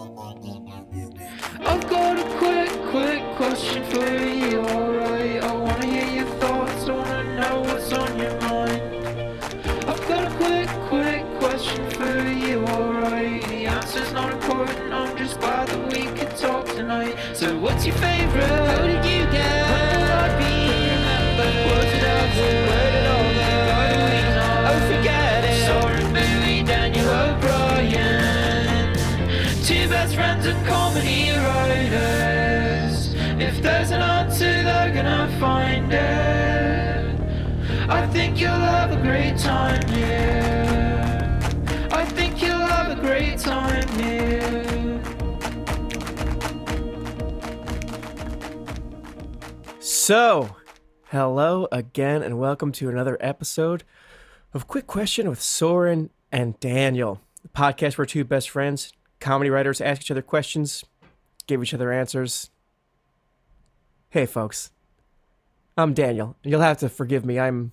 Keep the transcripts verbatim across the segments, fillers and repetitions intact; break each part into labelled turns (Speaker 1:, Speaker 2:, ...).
Speaker 1: I've got a quick, quick question for you, alright? I wanna hear your thoughts, I wanna know what's on your mind. I've got a quick, quick question for you, alright? The answer's not important, I'm just glad that we could talk tonight. So what's your favourite? How did you get? When will I be remembered? Was it ever? Where did all go? Why do we know? Oh, forget it. Soren, Bowie, Daniel O'Brien. Two best friends and comedy writers. If there's an answer, they're gonna find it. I think you'll have a great time here. I think you'll have a great time here.
Speaker 2: So, hello again and welcome to another episode of Quick Question with Soren and Daniel, the podcast where two best friends, comedy writers, ask each other questions, give each other answers. Hey folks, I'm Daniel. You'll have to forgive me. I'm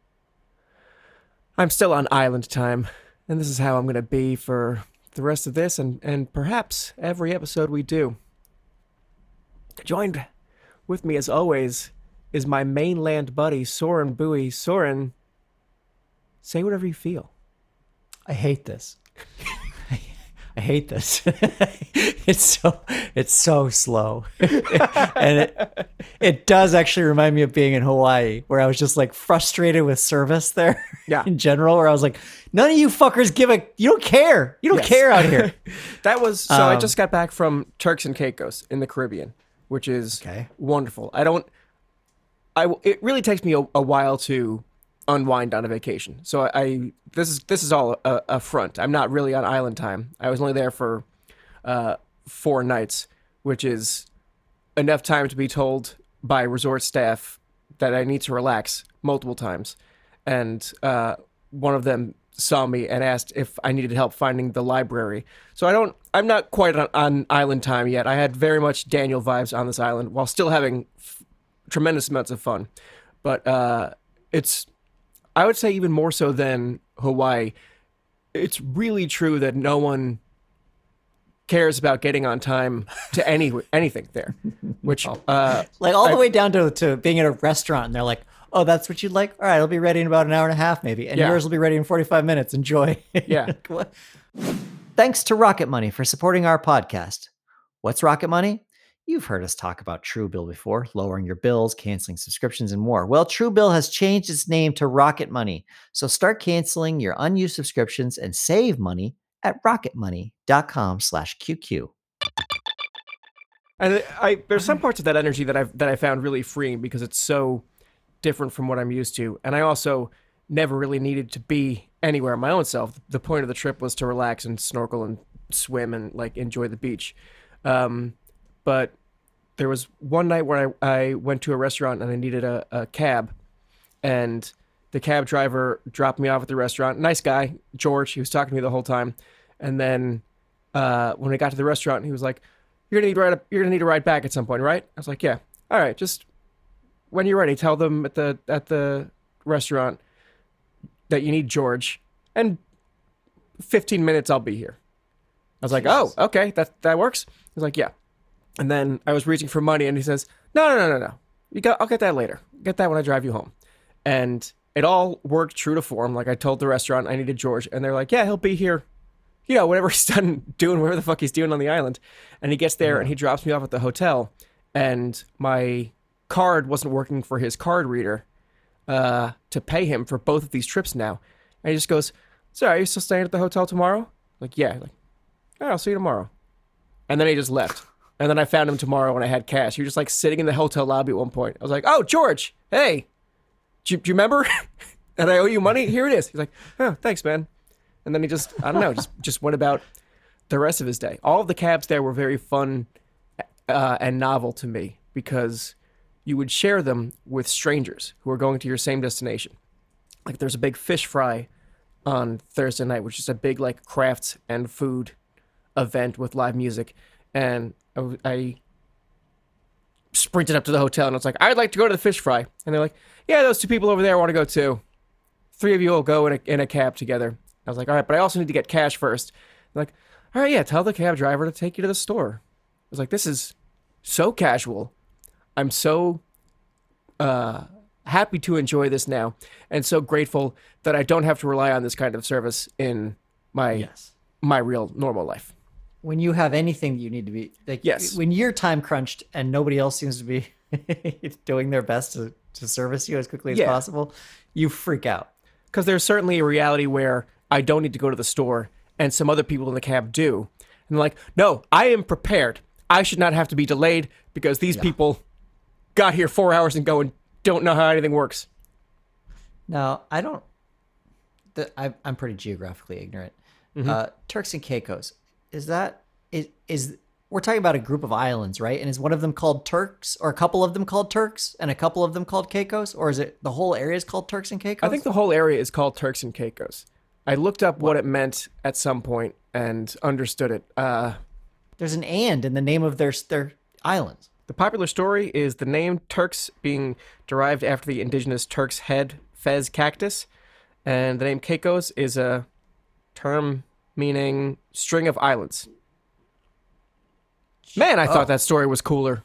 Speaker 2: I'm still on island time, and this is how I'm going to be for the rest of this and, and perhaps every episode we do. Joined with me, as always, is my mainland buddy, Soren Bowie. Soren, say whatever you feel.
Speaker 3: I hate this. I hate this. It's so it's so slow, and it it does actually remind me of being in Hawaii, where I was just like frustrated with service there.
Speaker 2: Yeah.
Speaker 3: In general, where I was like, none of you fuckers give a you don't care. You don't
Speaker 2: Yes.
Speaker 3: care out here.
Speaker 2: That was so. I
Speaker 3: Um,
Speaker 2: just got back from Turks and Caicos in the Caribbean, which is
Speaker 3: Okay.
Speaker 2: wonderful. I don't. I it really takes me a, a while to unwind on a vacation. So I, I this is this is all a, a front. I'm not really on island time. I was only there for uh, four nights, which is enough time to be told by resort staff that I need to relax multiple times. And uh, one of them saw me and asked if I needed help finding the library. So I don't. I'm not quite on, on island time yet. I had very much Daniel vibes on this island while still having f- tremendous amounts of fun. But uh, it's. I would say even more so than Hawaii, it's really true that no one cares about getting on time to any anything there, which uh,
Speaker 3: Like all the
Speaker 2: I-
Speaker 3: way down to, to being at a restaurant, and they're like, "Oh, that's what you'd like? All right, it'll be ready in about an hour and a half, maybe, and
Speaker 2: Yeah.
Speaker 3: yours will be ready in forty-five minutes. Enjoy."
Speaker 2: Yeah.
Speaker 3: What? Thanks to Rocket Money for supporting our podcast. What's Rocket Money? You've heard us talk about Truebill before, lowering your bills, canceling subscriptions, and more. Well, Truebill has changed its name to Rocket Money. So start canceling your unused subscriptions and save money at rocketmoney.com slash QQ.
Speaker 2: And I there's some parts of that energy that I've that I found really freeing because it's so different from what I'm used to. And I also never really needed to be anywhere on my own self. The point of the trip was to relax and snorkel and swim and like enjoy the beach. Um, but there was one night where I, I went to a restaurant and I needed a, a cab, and the cab driver dropped me off at the restaurant. Nice guy, George. He was talking to me the whole time. And then uh, when I got to the restaurant, he was like, You're gonna need to ride. A, you're gonna need to ride back at some point, right? I was like, yeah. All right, just when you're ready, tell them at the at the restaurant that you need George, and fifteen minutes I'll be here. I was like, oh, okay, that that works. He was like, yeah. And then I was reaching for money, and he says, no, no, no, no, no. You got. I'll get that later. Get that when I drive you home. And it all worked true to form. Like I told the restaurant I needed George, and they're like, yeah, he'll be here. You know, whenever he's done doing whatever the fuck he's doing on the island. And he gets there yeah. and he drops me off at the hotel, and my card wasn't working for his card reader uh, to pay him for both of these trips now. And he just goes, so are you still staying at the hotel tomorrow? Like, yeah. Like, all right, I'll see you tomorrow. And then he just left. And then I found him tomorrow when I had cash. He was just like sitting in the hotel lobby at one point. I was like, oh, George, hey, do you, do you remember that I owe you money? Here it is. He's like, oh, thanks, man. And then he just, I don't know, just just went about the rest of his day. All of the cabs there were very fun uh, and novel to me because you would share them with strangers who are going to your same destination. Like there's a big fish fry on Thursday night, which is a big like crafts and food event with live music. And I, I sprinted up to the hotel and I was like, I'd like to go to the fish fry. And they're like, yeah, those two people over there want to go too. Three of you will go in a, in a cab together. I was like, all right, but I also need to get cash first. They're like, all right, yeah, tell the cab driver to take you to the store. I was like, this is so casual. I'm so uh, happy to enjoy this now, and so grateful that I don't have to rely on this kind of service in my
Speaker 3: Yes.
Speaker 2: my real normal life.
Speaker 3: When you have anything that you need to be like,
Speaker 2: Yes.
Speaker 3: when you're time crunched and nobody else seems to be doing their best to, to service you as quickly as
Speaker 2: Yeah.
Speaker 3: possible, you freak out.
Speaker 2: Because there's certainly a reality where I don't need to go to the store, and some other people in the cab do. And they're like, no, I am prepared. I should not have to be delayed because these people got here four hours ago and don't know how anything works.
Speaker 3: Now, I don't. The, I, I'm pretty geographically ignorant.
Speaker 2: Mm-hmm.
Speaker 3: Uh, Turks and Caicos, is that is is we're talking about a group of islands, right? And is one of them called Turks, or a couple of them called Turks, and a couple of them called Caicos, or is it the whole area is called Turks and Caicos?
Speaker 2: I think the whole area is called Turks and Caicos. I looked up what it meant at some point and understood it. Uh,
Speaker 3: there's an and in the name of their their islands.
Speaker 2: the popular story is the name Turks being derived after the indigenous Turk's head fez cactus, and the name Caicos is a term meaning string of islands. Man, I thought that story was cooler.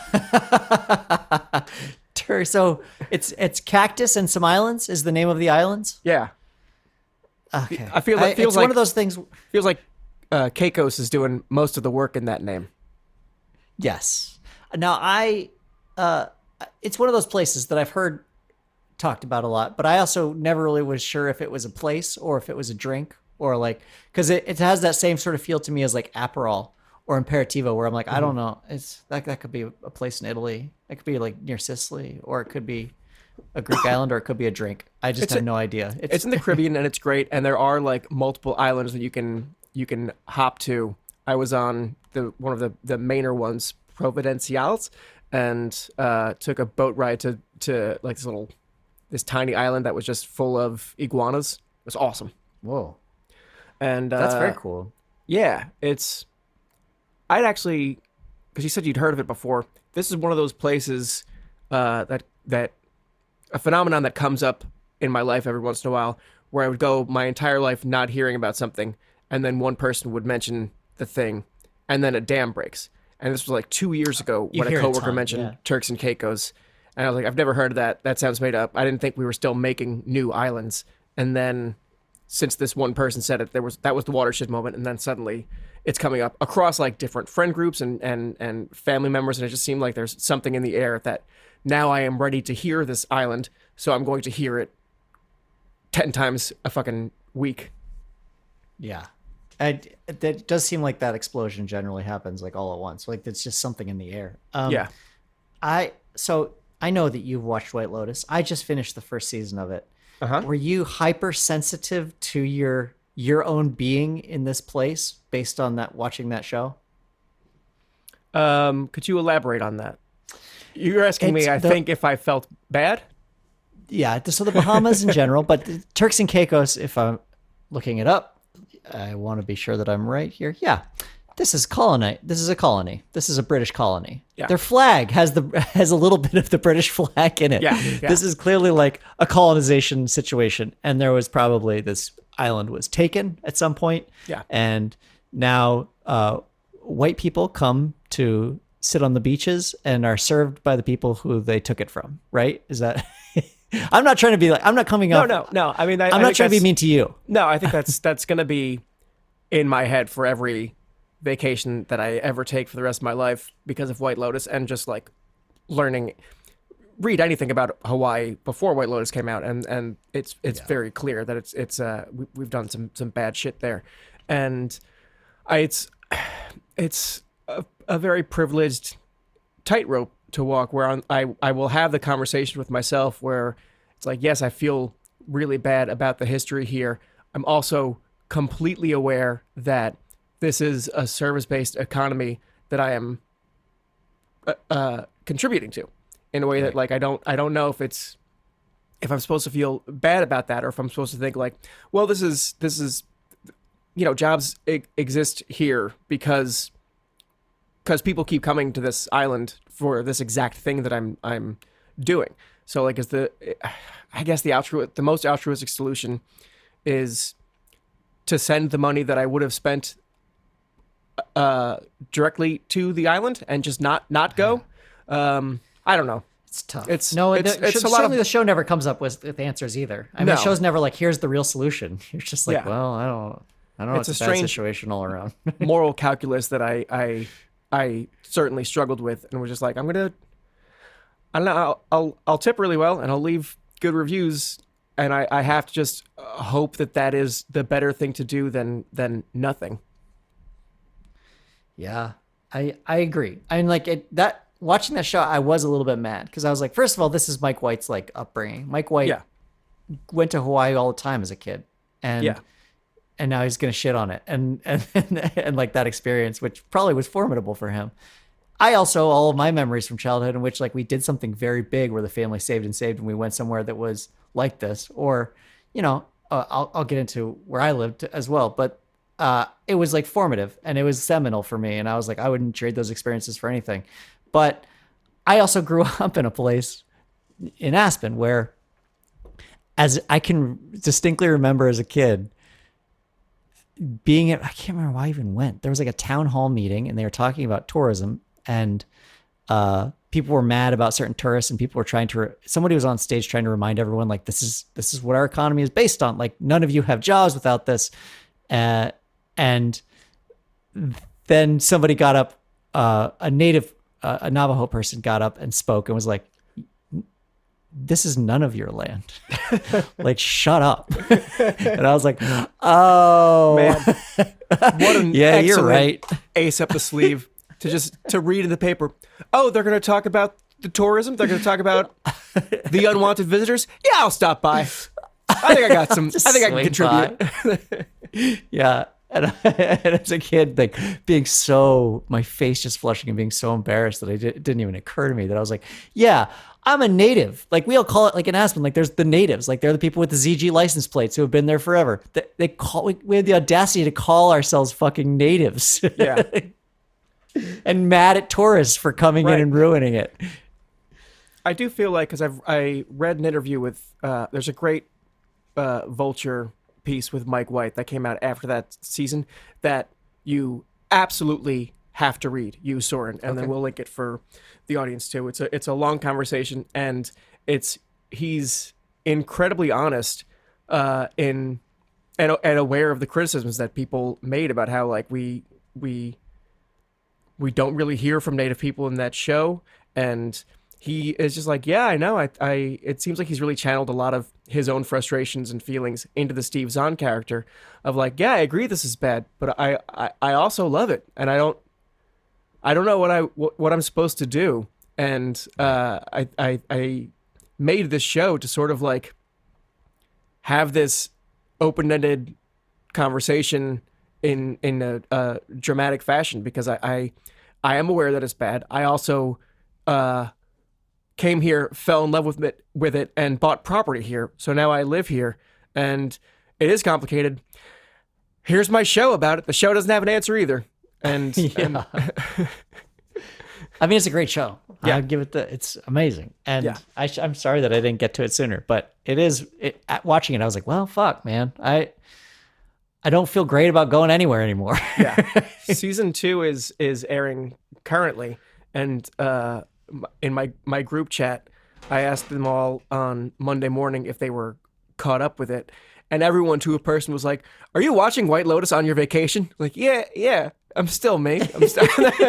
Speaker 3: Tur- So it's it's cactus and some islands is the name of the islands.
Speaker 2: Yeah,
Speaker 3: Okay,
Speaker 2: I feel like- feels
Speaker 3: it's one
Speaker 2: like-
Speaker 3: of those things.
Speaker 2: feels like uh, Caicos is doing most of the work in that name.
Speaker 3: Yes. Now I, uh, it's one of those places that I've heard talked about a lot, but I also never really was sure if it was a place or if it was a drink or like, cause it, it has that same sort of feel to me as like Aperol or Imperativo, where I'm like, I don't know. It's that, that could be a place in Italy. It could be like near Sicily, or it could be a Greek island, or it could be a drink. I just
Speaker 2: It's
Speaker 3: have
Speaker 2: a-
Speaker 3: no idea.
Speaker 2: It's in the Caribbean and it's great, and there are like multiple islands that you can you can hop to. I was on the one of the the Mainer ones, Providenciales, and uh, took a boat ride to to like this little this tiny island that was just full of iguanas. It was awesome,
Speaker 3: Whoa.
Speaker 2: and uh,
Speaker 3: That's very cool.
Speaker 2: Yeah, it's. I'd actually, because you said you'd heard of it before. This is one of those places uh, that that a phenomenon that comes up in my life every once in a while, where I would go my entire life not hearing about something, and then one person would mention the thing, and then a dam breaks. And this was like two years ago
Speaker 3: You
Speaker 2: when
Speaker 3: hear
Speaker 2: a
Speaker 3: a
Speaker 2: coworker
Speaker 3: ton,
Speaker 2: mentioned
Speaker 3: yeah.
Speaker 2: Turks and Caicos, and I was like, I've never heard of that. That sounds made up. I didn't think we were still making new islands. And then, since this one person said it, there was that was the watershed moment, and then suddenly it's coming up across like different friend groups and and and family members, and it just seemed like there's something in the air that now I am ready to hear this island, so I'm going to hear it ten times a fucking week.
Speaker 3: Yeah. And that does seem like that explosion generally happens like all at once. Like it's just something in the air. Um,
Speaker 2: Yeah.
Speaker 3: I so I know that you've watched White Lotus. I just finished the first season of it.
Speaker 2: Uh-huh.
Speaker 3: Were you hypersensitive to your your own being in this place based on that watching that show?
Speaker 2: Um, could you elaborate on that? You're asking me,
Speaker 3: It's
Speaker 2: I
Speaker 3: the-
Speaker 2: think, if I felt bad?
Speaker 3: Yeah, so the Bahamas in general, but the Turks and Caicos, if I'm looking it up, I want to be sure that I'm right here. Yeah. This is colony. This is a colony. This is a British colony.
Speaker 2: Yeah.
Speaker 3: Their flag has the has a little bit of the British flag in it.
Speaker 2: Yeah, yeah.
Speaker 3: This is clearly like a colonization situation, and there was probably this island was taken at some point.
Speaker 2: Yeah.
Speaker 3: And now uh, white people come to sit on the beaches and are served by the people who they took it from. Right? Is that? I'm not trying to be like I'm not coming
Speaker 2: No,
Speaker 3: up.
Speaker 2: no, no. I mean, I,
Speaker 3: I'm
Speaker 2: I
Speaker 3: not
Speaker 2: think
Speaker 3: trying to be
Speaker 2: that's-
Speaker 3: mean to you.
Speaker 2: No, I think that's that's gonna be in my head for every vacation that I ever take for the rest of my life because of White Lotus, and just like learning, read anything about Hawaii before White Lotus came out, and and it's it's very clear that it's it's uh we, we've done some some bad shit there, and I it's it's a, a very privileged tightrope to walk where I'm, I I will have the conversation with myself where it's like, yes, I feel really bad about the history here. I'm also completely aware that this is a service-based economy that I am uh, uh, contributing to in a way that, like, I don't I don't know if it's if I'm supposed to feel bad about that, or if I'm supposed to think like, well, this is this is you know, jobs e- exist here because because people keep coming to this island for this exact thing that I'm I'm doing. So like, is the I guess the altru the most altruistic solution is to send the money that I would have spent uh, directly to the island and just not not go. Um, I don't know.
Speaker 3: It's tough.
Speaker 2: It's
Speaker 3: no,
Speaker 2: it's,
Speaker 3: the,
Speaker 2: it's
Speaker 3: sh-
Speaker 2: a lot
Speaker 3: certainly
Speaker 2: of
Speaker 3: the show never comes up with, with answers either. I mean,
Speaker 2: No.
Speaker 3: the show's never like, here's the real solution. You're just like,
Speaker 2: Yeah.
Speaker 3: well, I don't, I don't know.
Speaker 2: It's
Speaker 3: It's,
Speaker 2: a
Speaker 3: a bad
Speaker 2: strange-
Speaker 3: situation all around.
Speaker 2: moral calculus that I I I certainly struggled with, and was just like, I'm gonna, I don't know, I'll I'll, I'll tip really well, and I'll leave good reviews, and I, I have to just uh, hope that that is the better thing to do than than nothing.
Speaker 3: Yeah, I I agree. I mean, like it that watching that show, I was a little bit mad because I was like, first of all, this is Mike White's like upbringing. Mike White
Speaker 2: Yeah.
Speaker 3: went to Hawaii all the time as a kid, and
Speaker 2: Yeah.
Speaker 3: and now he's gonna shit on it, and and and, and like that experience, which probably was formidable for him. I also all of my memories from childhood in which like we did something very big where the family saved and saved, and we went somewhere that was like this, or you know, uh, I'll I'll get into where I lived as well, but. Uh, it was like formative and it was seminal for me. And I was like, I wouldn't trade those experiences for anything. But I also grew up in a place in Aspen where, as I can distinctly remember as a kid, being at, I can't remember why I even went. There was like a town hall meeting and they were talking about tourism, and uh, people were mad about certain tourists, and people were trying to, re- somebody was on stage trying to remind everyone, like, this is, this is what our economy is based on. Like, none of you have jobs without this. Uh, And then somebody got up, uh, a native, uh, a Navajo person got up and spoke and was like, this is none of your land. Like, shut up. And I was like, oh,
Speaker 2: Man, what an
Speaker 3: yeah, you're
Speaker 2: excellent
Speaker 3: right.
Speaker 2: ace up the sleeve to just to read in the paper. Oh, they're going to talk about the tourism. They're going to talk about the unwanted visitors. Yeah, I'll stop by. I think I got some. I think I can
Speaker 3: Swing
Speaker 2: contribute.
Speaker 3: Yeah. And, I, and as a kid, like being so, my face just flushing and being so embarrassed that I did, it didn't even occur to me that I was like, yeah, I'm a native. Like we all call it like in Aspen, like there's the natives, like they're the people with the Z G license plates who have been there forever. They, they call, we, we had the audacity to call ourselves fucking natives.
Speaker 2: Yeah.
Speaker 3: And mad at tourists for coming
Speaker 2: Right.
Speaker 3: in and ruining it.
Speaker 2: I do feel like, because I've I read an interview with, uh, there's a great uh, Vulture piece with Mike White that came out after that season that you absolutely have to read, you Soren, and then we'll link it for the audience too. It's a it's a long conversation, and it's he's incredibly honest uh, in and and aware of the criticisms that people made about how like we we we don't really hear from Native people in that show, and he is just like, yeah, I know. I, I, it seems like he's really channeled a lot of his own frustrations and feelings into the Steve Zahn character of like, yeah, I agree this is bad, but I, I, I also love it. And I don't, I don't know what I, what, what I'm supposed to do. And, uh, I, I, I made this show to sort of like have this open-ended conversation in, in a, a dramatic fashion, because I, I, I am aware that it's bad. I also, uh, came here, fell in love with it, with it, and bought property here. So now I live here, and it is complicated. Here's my show about it. The show doesn't have an answer either. And, and
Speaker 3: I mean, it's a great show.
Speaker 2: Yeah.
Speaker 3: I'd give it the, it's amazing. And
Speaker 2: Yeah.
Speaker 3: I sh- I'm sorry that I didn't get to it sooner, but it is, it, at watching it, I was like, well, fuck, man. I, I don't feel great about going anywhere anymore.
Speaker 2: yeah, season two is is airing currently, and uh, in my my group chat, I asked them all on Monday morning if they were caught up with it, and everyone to a person was like, "Are you watching White Lotus on your vacation?" Like, yeah, yeah, I'm still me. I'm still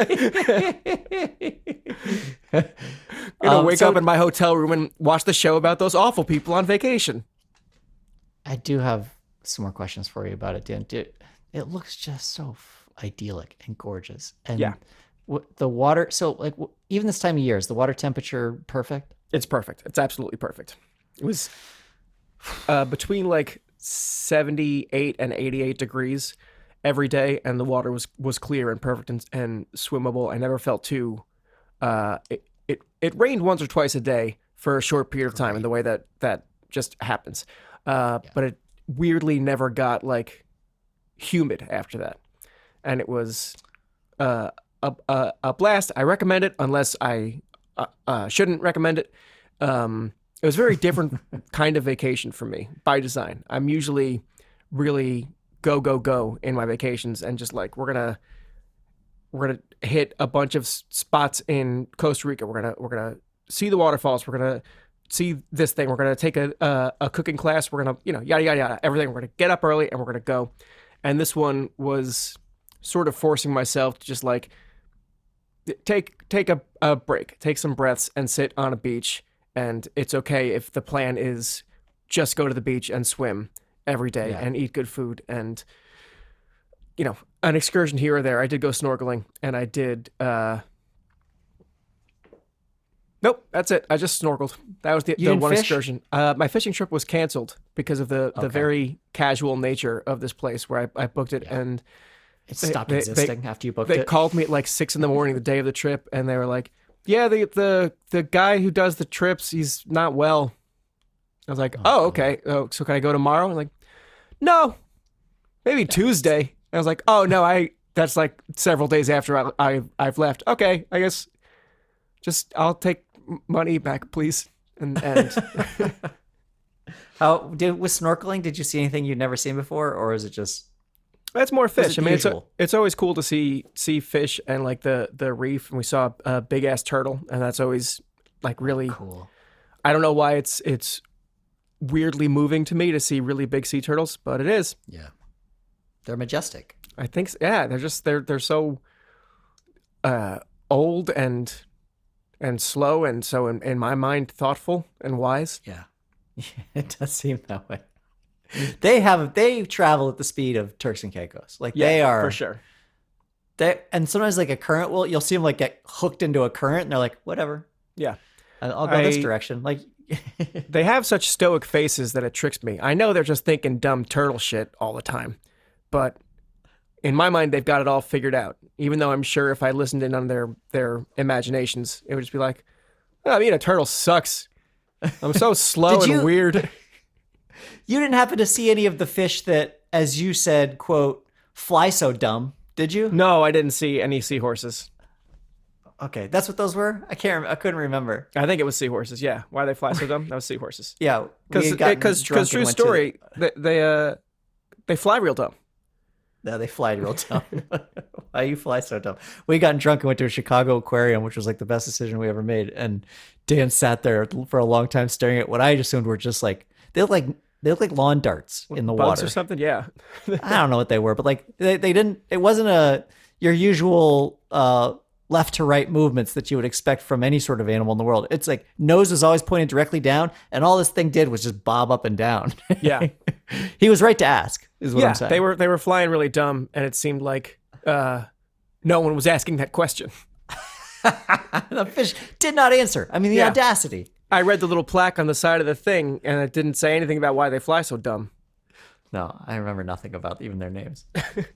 Speaker 2: gonna
Speaker 3: Um,
Speaker 2: wake
Speaker 3: so-
Speaker 2: up in my hotel room and watch the show about those awful people on vacation.
Speaker 3: I do have some more questions for you about it, Dan. Dude, it looks just so f- idyllic and gorgeous. And
Speaker 2: Yeah.
Speaker 3: w- the water, so like w- even this time of year, is the water temperature perfect?
Speaker 2: It's perfect. It's absolutely perfect. It was uh, between like seventy-eight and eighty-eight degrees every day, and the water was, was clear and perfect and, and swimmable. I never felt too. Uh, it, it it rained once or twice a day for a short period of time, in the way that that just happens. Uh, But it weirdly never got like humid after that, and it was uh, a, a a blast. I recommend it, unless I uh, uh, shouldn't recommend it. Um, it was a very different kind of vacation for me by design. I'm usually really go go go in my vacations, and just like, we're gonna we're gonna hit a bunch of s- spots in Costa Rica. We're gonna we're gonna see the waterfalls. We're gonna see this thing. We're gonna take a a, a cooking class. We're gonna you know yada yada yada everything. We're gonna get up early and we're gonna go. And this one was sort of forcing myself to just like take take a, a break, take some breaths, and sit on a beach. And it's okay if the plan is just go to the beach and swim every day
Speaker 3: Yeah.
Speaker 2: and eat good food and you know an excursion here or there. I did go snorkeling and I did. Uh, nope, that's it. I just snorkeled. That was the,
Speaker 3: You
Speaker 2: the
Speaker 3: didn't
Speaker 2: one
Speaker 3: fish?
Speaker 2: excursion. Uh, my fishing trip was canceled because of the, the
Speaker 3: Okay.
Speaker 2: very casual nature of this place where I, I booked it and.
Speaker 3: It
Speaker 2: They-
Speaker 3: stopped
Speaker 2: they-
Speaker 3: existing after you booked
Speaker 2: They
Speaker 3: it.
Speaker 2: called me at like six in the morning the day of the trip, and they were like, "Yeah, the the the guy who does the trips, he's not well." I was like, "Oh, okay. Oh, so can I go tomorrow?" I'm like, "No, maybe Tuesday." I was like, "Oh no, I that's like several days after I, I I've left. Okay, I guess just I'll take m- money back, please." And and
Speaker 3: How did with snorkeling? Did you see anything you'd never seen before, or is it just
Speaker 2: that's more fish.
Speaker 3: it
Speaker 2: I
Speaker 3: the
Speaker 2: mean, it's, a,
Speaker 3: usual?
Speaker 2: it's always cool to see see fish and like the the reef. And we saw a big ass turtle, and that's always like really.
Speaker 3: cool?
Speaker 2: I don't know why it's it's weirdly moving to me to see really big sea turtles, but it is.
Speaker 3: Yeah, they're majestic.
Speaker 2: I think s- yeah, they're just they're they're so uh, old and and slow and so in, in my mind thoughtful and wise.
Speaker 3: Yeah, it does seem that way. They have they travel at the speed of Turks and Caicos. Like they are
Speaker 2: for sure.
Speaker 3: They and sometimes like a current will you'll see them like get hooked into a current and they're like whatever.
Speaker 2: Yeah,
Speaker 3: I'll I'll go this
Speaker 2: I-
Speaker 3: direction. Like
Speaker 2: they have such stoic faces that it tricks me. I know they're just thinking dumb turtle shit all the time, but in my mind they've got it all figured out. Even though I'm sure if I listened in on their their imaginations, it would just be like, oh, being a turtle sucks. I'm so slow
Speaker 3: Did
Speaker 2: and
Speaker 3: you-
Speaker 2: weird.
Speaker 3: you didn't happen to see any of the fish that, as you said, quote, fly so dumb, did you?
Speaker 2: No, I didn't see any seahorses.
Speaker 3: Okay, that's what those were. I can't. rem- I couldn't remember.
Speaker 2: I think it was seahorses. Yeah, why they fly so dumb? That was seahorses.
Speaker 3: Yeah,
Speaker 2: Because because because true story, they they uh they fly real dumb.
Speaker 3: No, they fly real dumb. Why you fly so dumb? We got drunk and went to a Chicago aquarium, which was like the best decision we ever made. And Dan sat there for a long time staring at what I assumed were just like they look like they look like lawn darts in the
Speaker 2: Bugs
Speaker 3: water
Speaker 2: or something. Yeah,
Speaker 3: I don't know what they were, but like they, they didn't. It wasn't a your usual uh, left to right movements that you would expect from any sort of animal in the world. It's like nose was always pointed directly down, and all this thing did was just bob up and down.
Speaker 2: yeah,
Speaker 3: He was right to ask. Is what
Speaker 2: yeah.
Speaker 3: I'm saying.
Speaker 2: They were they were flying really dumb, and it seemed like uh no one was asking that question.
Speaker 3: The fish did not answer. I mean, the
Speaker 2: Yeah.
Speaker 3: audacity.
Speaker 2: I read the little plaque on the side of the thing, and it didn't say anything about why they fly so dumb.
Speaker 3: No, I remember nothing about even their names.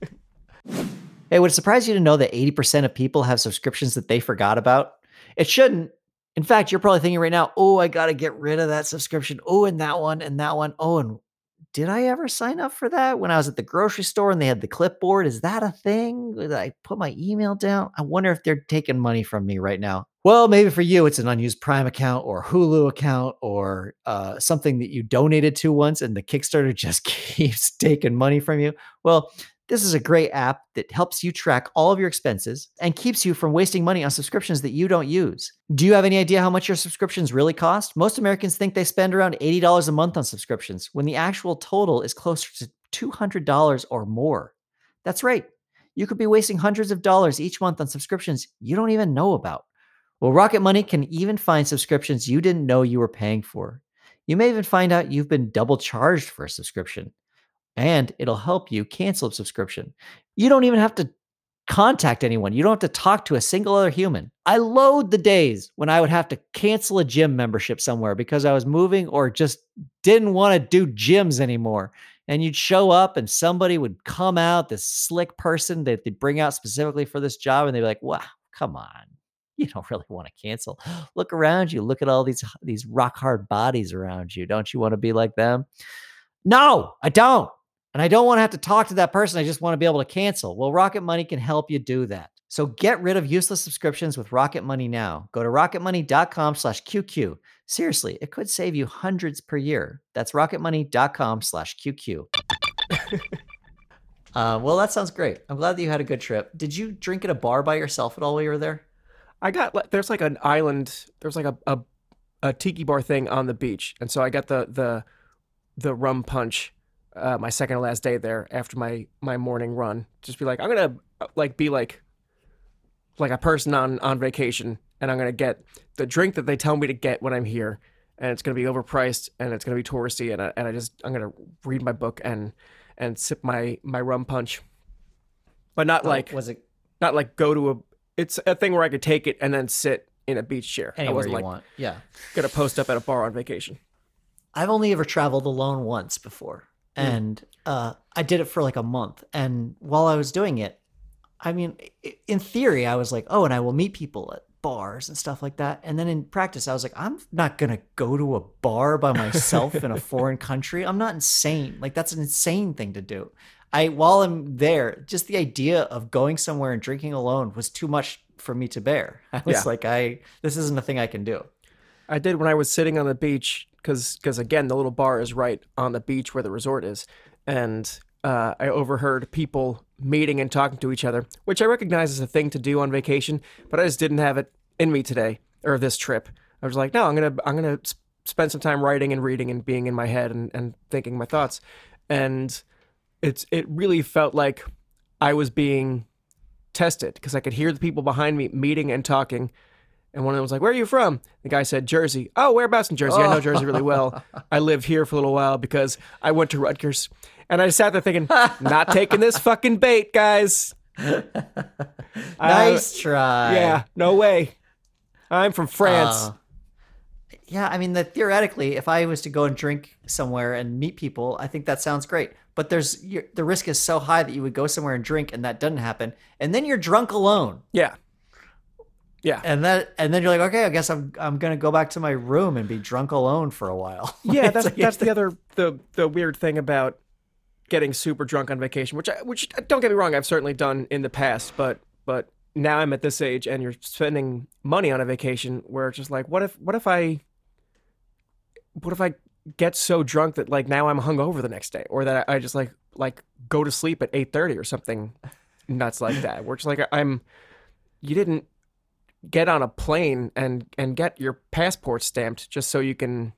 Speaker 3: Hey, would it surprise you to know that eighty percent of people have subscriptions that they forgot about? It shouldn't. In fact, you're probably thinking right now, oh, I got to get rid of that subscription. Oh, and that one, and that one. Oh, and did I ever sign up for that when I was at the grocery store and they had the clipboard? Is that a thing? Did I put my email down? I wonder if they're taking money from me right now. Well, maybe for you, it's an unused Prime account or Hulu account or uh, something that you donated to once and the Kickstarter just keeps taking money from you. Well, this is a great app that helps you track all of your expenses and keeps you from wasting money on subscriptions that you don't use. Do you have any idea how much your subscriptions really cost? Most Americans think they spend around eighty dollars a month on subscriptions when the actual total is closer to two hundred dollars or more. That's right. You could be wasting hundreds of dollars each month on subscriptions you don't even know about. Well, Rocket Money can even find subscriptions you didn't know you were paying for. You may even find out you've been double charged for a subscription. And it'll help you cancel a subscription. You don't even have to contact anyone. You don't have to talk to a single other human. I loathe the days when I would have to cancel a gym membership somewhere because I was moving or just didn't want to do gyms anymore. And you'd show up and somebody would come out, this slick person that they bring out specifically for this job, and they'd be like, wow, come on. You don't really want to cancel. Look around you. Look at all these, these rock hard bodies around you. Don't you want to be like them? No, I don't. And I don't want to have to talk to that person. I just want to be able to cancel. Well, Rocket Money can help you do that. So get rid of useless subscriptions with Rocket Money now. Go to rocketmoney.com slash QQ. Seriously, it could save you hundreds per year. That's rocketmoney.com slash QQ. Uh, well, that sounds great. I'm glad that you had a good trip. Did you drink at a bar by yourself at all while you were there?
Speaker 2: I got like there's like an island. There's like a, a a tiki bar thing on the beach, and so I got the the the rum punch. Uh, my second to last day there after my my morning run. Just be like, I'm gonna uh, like be like like a person on on vacation, and I'm gonna get the drink that they tell me to get when I'm here, and it's gonna be overpriced and it's gonna be touristy, and I, and I just I'm gonna read my book and and sip my my rum punch, but not
Speaker 3: Oh,
Speaker 2: like
Speaker 3: was it
Speaker 2: not like go to a. It's a thing where I could take it and then sit in a beach chair. I
Speaker 3: anywhere
Speaker 2: wasn't
Speaker 3: you
Speaker 2: like
Speaker 3: want? Yeah.
Speaker 2: gonna post up at a bar on vacation.
Speaker 3: I've only ever traveled alone once before, and uh, I did it for like a month. And while I was doing it, I mean, i- in theory, I was like, oh, and I will meet people at bars and stuff like that. And then in practice, I was like, I'm not gonna go to a bar by myself in a foreign country. I'm not insane. Like that's an insane thing to do. I while I'm there, just the idea of going somewhere and drinking alone was too much for me to bear. I was
Speaker 2: Yeah.
Speaker 3: like, I this isn't a thing I can do.
Speaker 2: I did when I was sitting on the beach because because again the little bar is right on the beach where the resort is, and uh, I overheard people meeting and talking to each other, which I recognize as a thing to do on vacation, but I just didn't have it in me today or this trip. I was like, no, I'm gonna I'm gonna s- spend some time writing and reading and being in my head and, and thinking my thoughts, and it's it really felt like I was being tested because I could hear the people behind me meeting and talking. And one of them was like, where are you from? The guy said, Jersey. Oh, whereabouts in Jersey? I know Jersey really well. I lived here for a little while because I went to Rutgers. And I sat there thinking, not taking this fucking bait, guys.
Speaker 3: Nice try.
Speaker 2: Yeah, no way. I'm from France.
Speaker 3: Uh, yeah, I mean, that theoretically, if I was to go and drink somewhere and meet people, I think that sounds great. But there's you're, the risk is so high that you would go somewhere and drink, and that doesn't happen, and then you're drunk alone,
Speaker 2: yeah. Yeah.
Speaker 3: and that, and then you're like, okay, I guess I'm I'm gonna go back to my room and be drunk alone for a while.
Speaker 2: Yeah,
Speaker 3: It's
Speaker 2: that's
Speaker 3: like-
Speaker 2: that's the other the the weird thing about getting super drunk on vacation, which I, which don't get me wrong, I've certainly done in the past, but but now I'm at this age and you're spending money on a vacation where it's just like, what if what if I what if I get so drunk that like now I'm hungover the next day, or that I just like like go to sleep at eight thirty or something nuts like that, where it's like I'm you didn't get on a plane and and get your passport stamped just so you can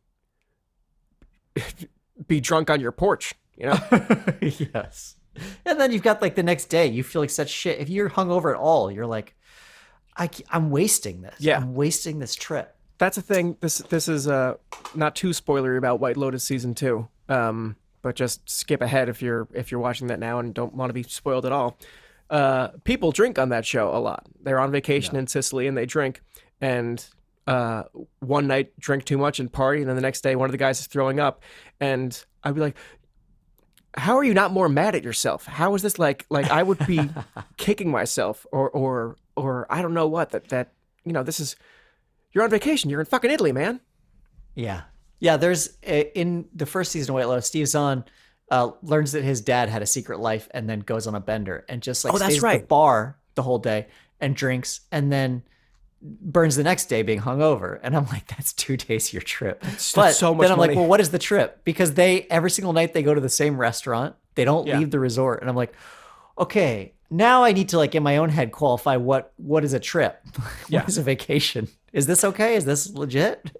Speaker 2: be drunk on your porch, you know?
Speaker 3: yes. And then you've got like the next day, you feel like such shit. If you're hungover at all, you're like, I, ca- I'm wasting this.
Speaker 2: Yeah.
Speaker 3: I'm wasting this trip.
Speaker 2: That's a thing. This this is uh not too spoilery about White Lotus season two. Um, but just skip ahead if you're if you're watching that now and don't want to be spoiled at all. Uh, people drink on that show a lot. They're on vacation in Sicily and they drink. And uh, one night drink too much and party, and then the next day one of the guys is throwing up, and I'd be like, how are you not more mad at yourself? How is this like like I would be kicking myself or or or I don't know what that that you know this is you're on vacation, you're in fucking Italy, man.
Speaker 3: Yeah. Yeah. There's uh, in the first season of White Lotus, Steve Zahn uh, learns that his dad had a secret life and then goes on a bender and just like
Speaker 2: Oh, that's
Speaker 3: stays at
Speaker 2: right.
Speaker 3: the bar the whole day and drinks and then burns the next day being hungover. And I'm like, that's two days of your trip. But
Speaker 2: so much
Speaker 3: then I'm like,
Speaker 2: money.
Speaker 3: well, what is the trip? Because they, every single night they go to the same restaurant. They don't
Speaker 2: Yeah.
Speaker 3: leave the resort. And I'm like, okay, now I need to like in my own head qualify what, what is a trip?
Speaker 2: Yeah.
Speaker 3: What is a vacation? Is this okay? Is this legit?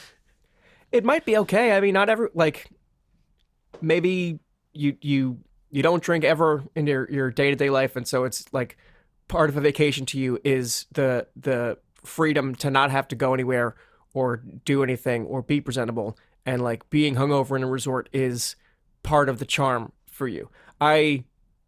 Speaker 2: It might be okay. I mean, not every like maybe you you you don't drink ever in your your day-to-day life, and so it's like part of a vacation to you is the the freedom to not have to go anywhere or do anything or be presentable, and like being hungover in a resort is part of the charm for you. I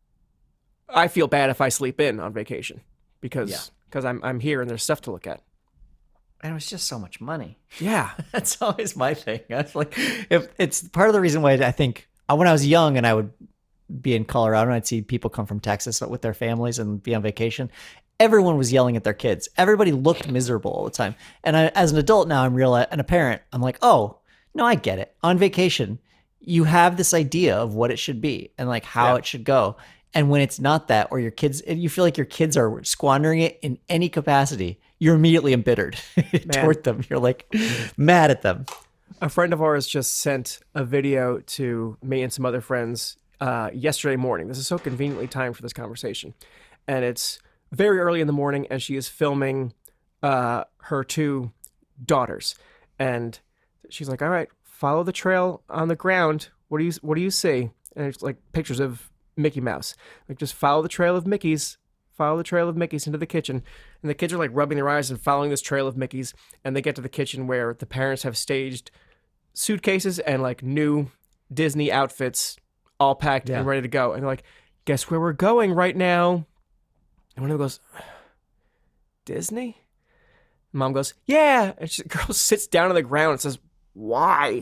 Speaker 2: I feel bad if I sleep in on vacation because
Speaker 3: Yeah.
Speaker 2: because I'm I'm here and there's stuff to look at.
Speaker 3: And it was just so much money.
Speaker 2: Yeah.
Speaker 3: That's always my thing. I was like, if it's part of the reason why I think uh, when I was young and I would be in Colorado and I'd see people come from Texas with their families and be on vacation, everyone was yelling at their kids. Everybody looked miserable all the time. And I, as an adult now, I'm real and a parent. I'm like, oh no, I get it. On vacation, you have this idea of what it should be and like how
Speaker 2: Yeah.
Speaker 3: it should go. And when it's not that, or your kids, and you feel like your kids are squandering it in any capacity, you're immediately embittered toward them. You're like mad at them.
Speaker 2: A friend of ours just sent a video to me and some other friends uh, yesterday morning. This is so conveniently timed for this conversation. And it's very early in the morning as she is filming uh, her two daughters. And she's like, all right, follow the trail on the ground. What do you what do you see? And it's like pictures of Mickey Mouse. Like, just follow the trail of Mickey's. Follow the trail of Mickey's into the kitchen. And the kids are like rubbing their eyes and following this trail of Mickey's. And they get to the kitchen where the parents have staged suitcases and like new Disney outfits all packed
Speaker 3: Yeah.
Speaker 2: and ready to go. And they're like, guess where we're going right now? And one of them goes, Disney? Mom goes, yeah. And she, the girl sits down on the ground and says, why?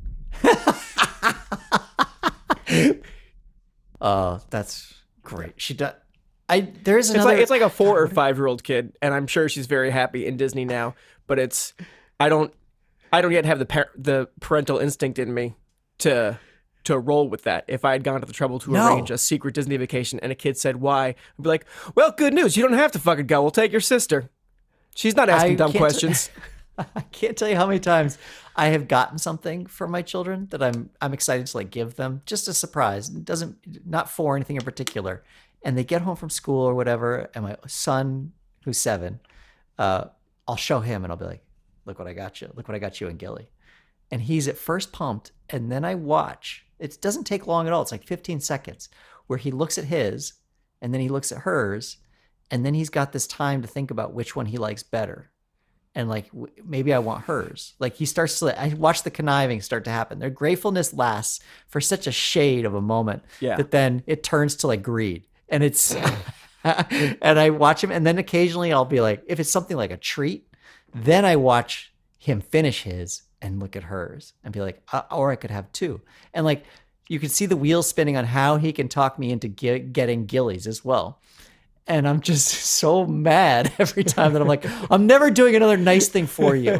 Speaker 3: Oh, that's great. She does. I there's
Speaker 2: It's
Speaker 3: another.
Speaker 2: like it's like a four or five year old kid, and I'm sure she's very happy in Disney now. But it's I don't I don't yet have the par- the parental instinct in me to to roll with that. If I had gone to the trouble to
Speaker 3: No.
Speaker 2: arrange a secret Disney vacation and a kid said why, I'd be like, well, good news, you don't have to fucking go. We'll take your sister. She's not asking
Speaker 3: I
Speaker 2: dumb
Speaker 3: can't-
Speaker 2: questions.
Speaker 3: I can't tell you how many times I have gotten something for my children that I'm I'm excited to like give them, just a surprise. It doesn't not for anything in particular. And they get home from school or whatever, and my son, who's seven, uh, I'll show him and I'll be like, look what I got you. Look what I got you and Gilly. And he's at first pumped, and then I watch. It doesn't take long at all. It's like fifteen seconds where he looks at his, and then he looks at hers, and then he's got this time to think about which one he likes better. And like, w- maybe I want hers. Like he starts to, I watch the conniving start to happen. Their gratefulness lasts for such a shade of a moment
Speaker 2: Yeah.
Speaker 3: that then it turns to like greed. And it's, and I watch him. And then occasionally I'll be like, if it's something like a treat, then I watch him finish his and look at hers and be like, uh, or I could have two. And like, you can see the wheels spinning on how he can talk me into ge- getting Gillies as well. And I'm just so mad every time that I'm like, I'm never doing another nice thing for you.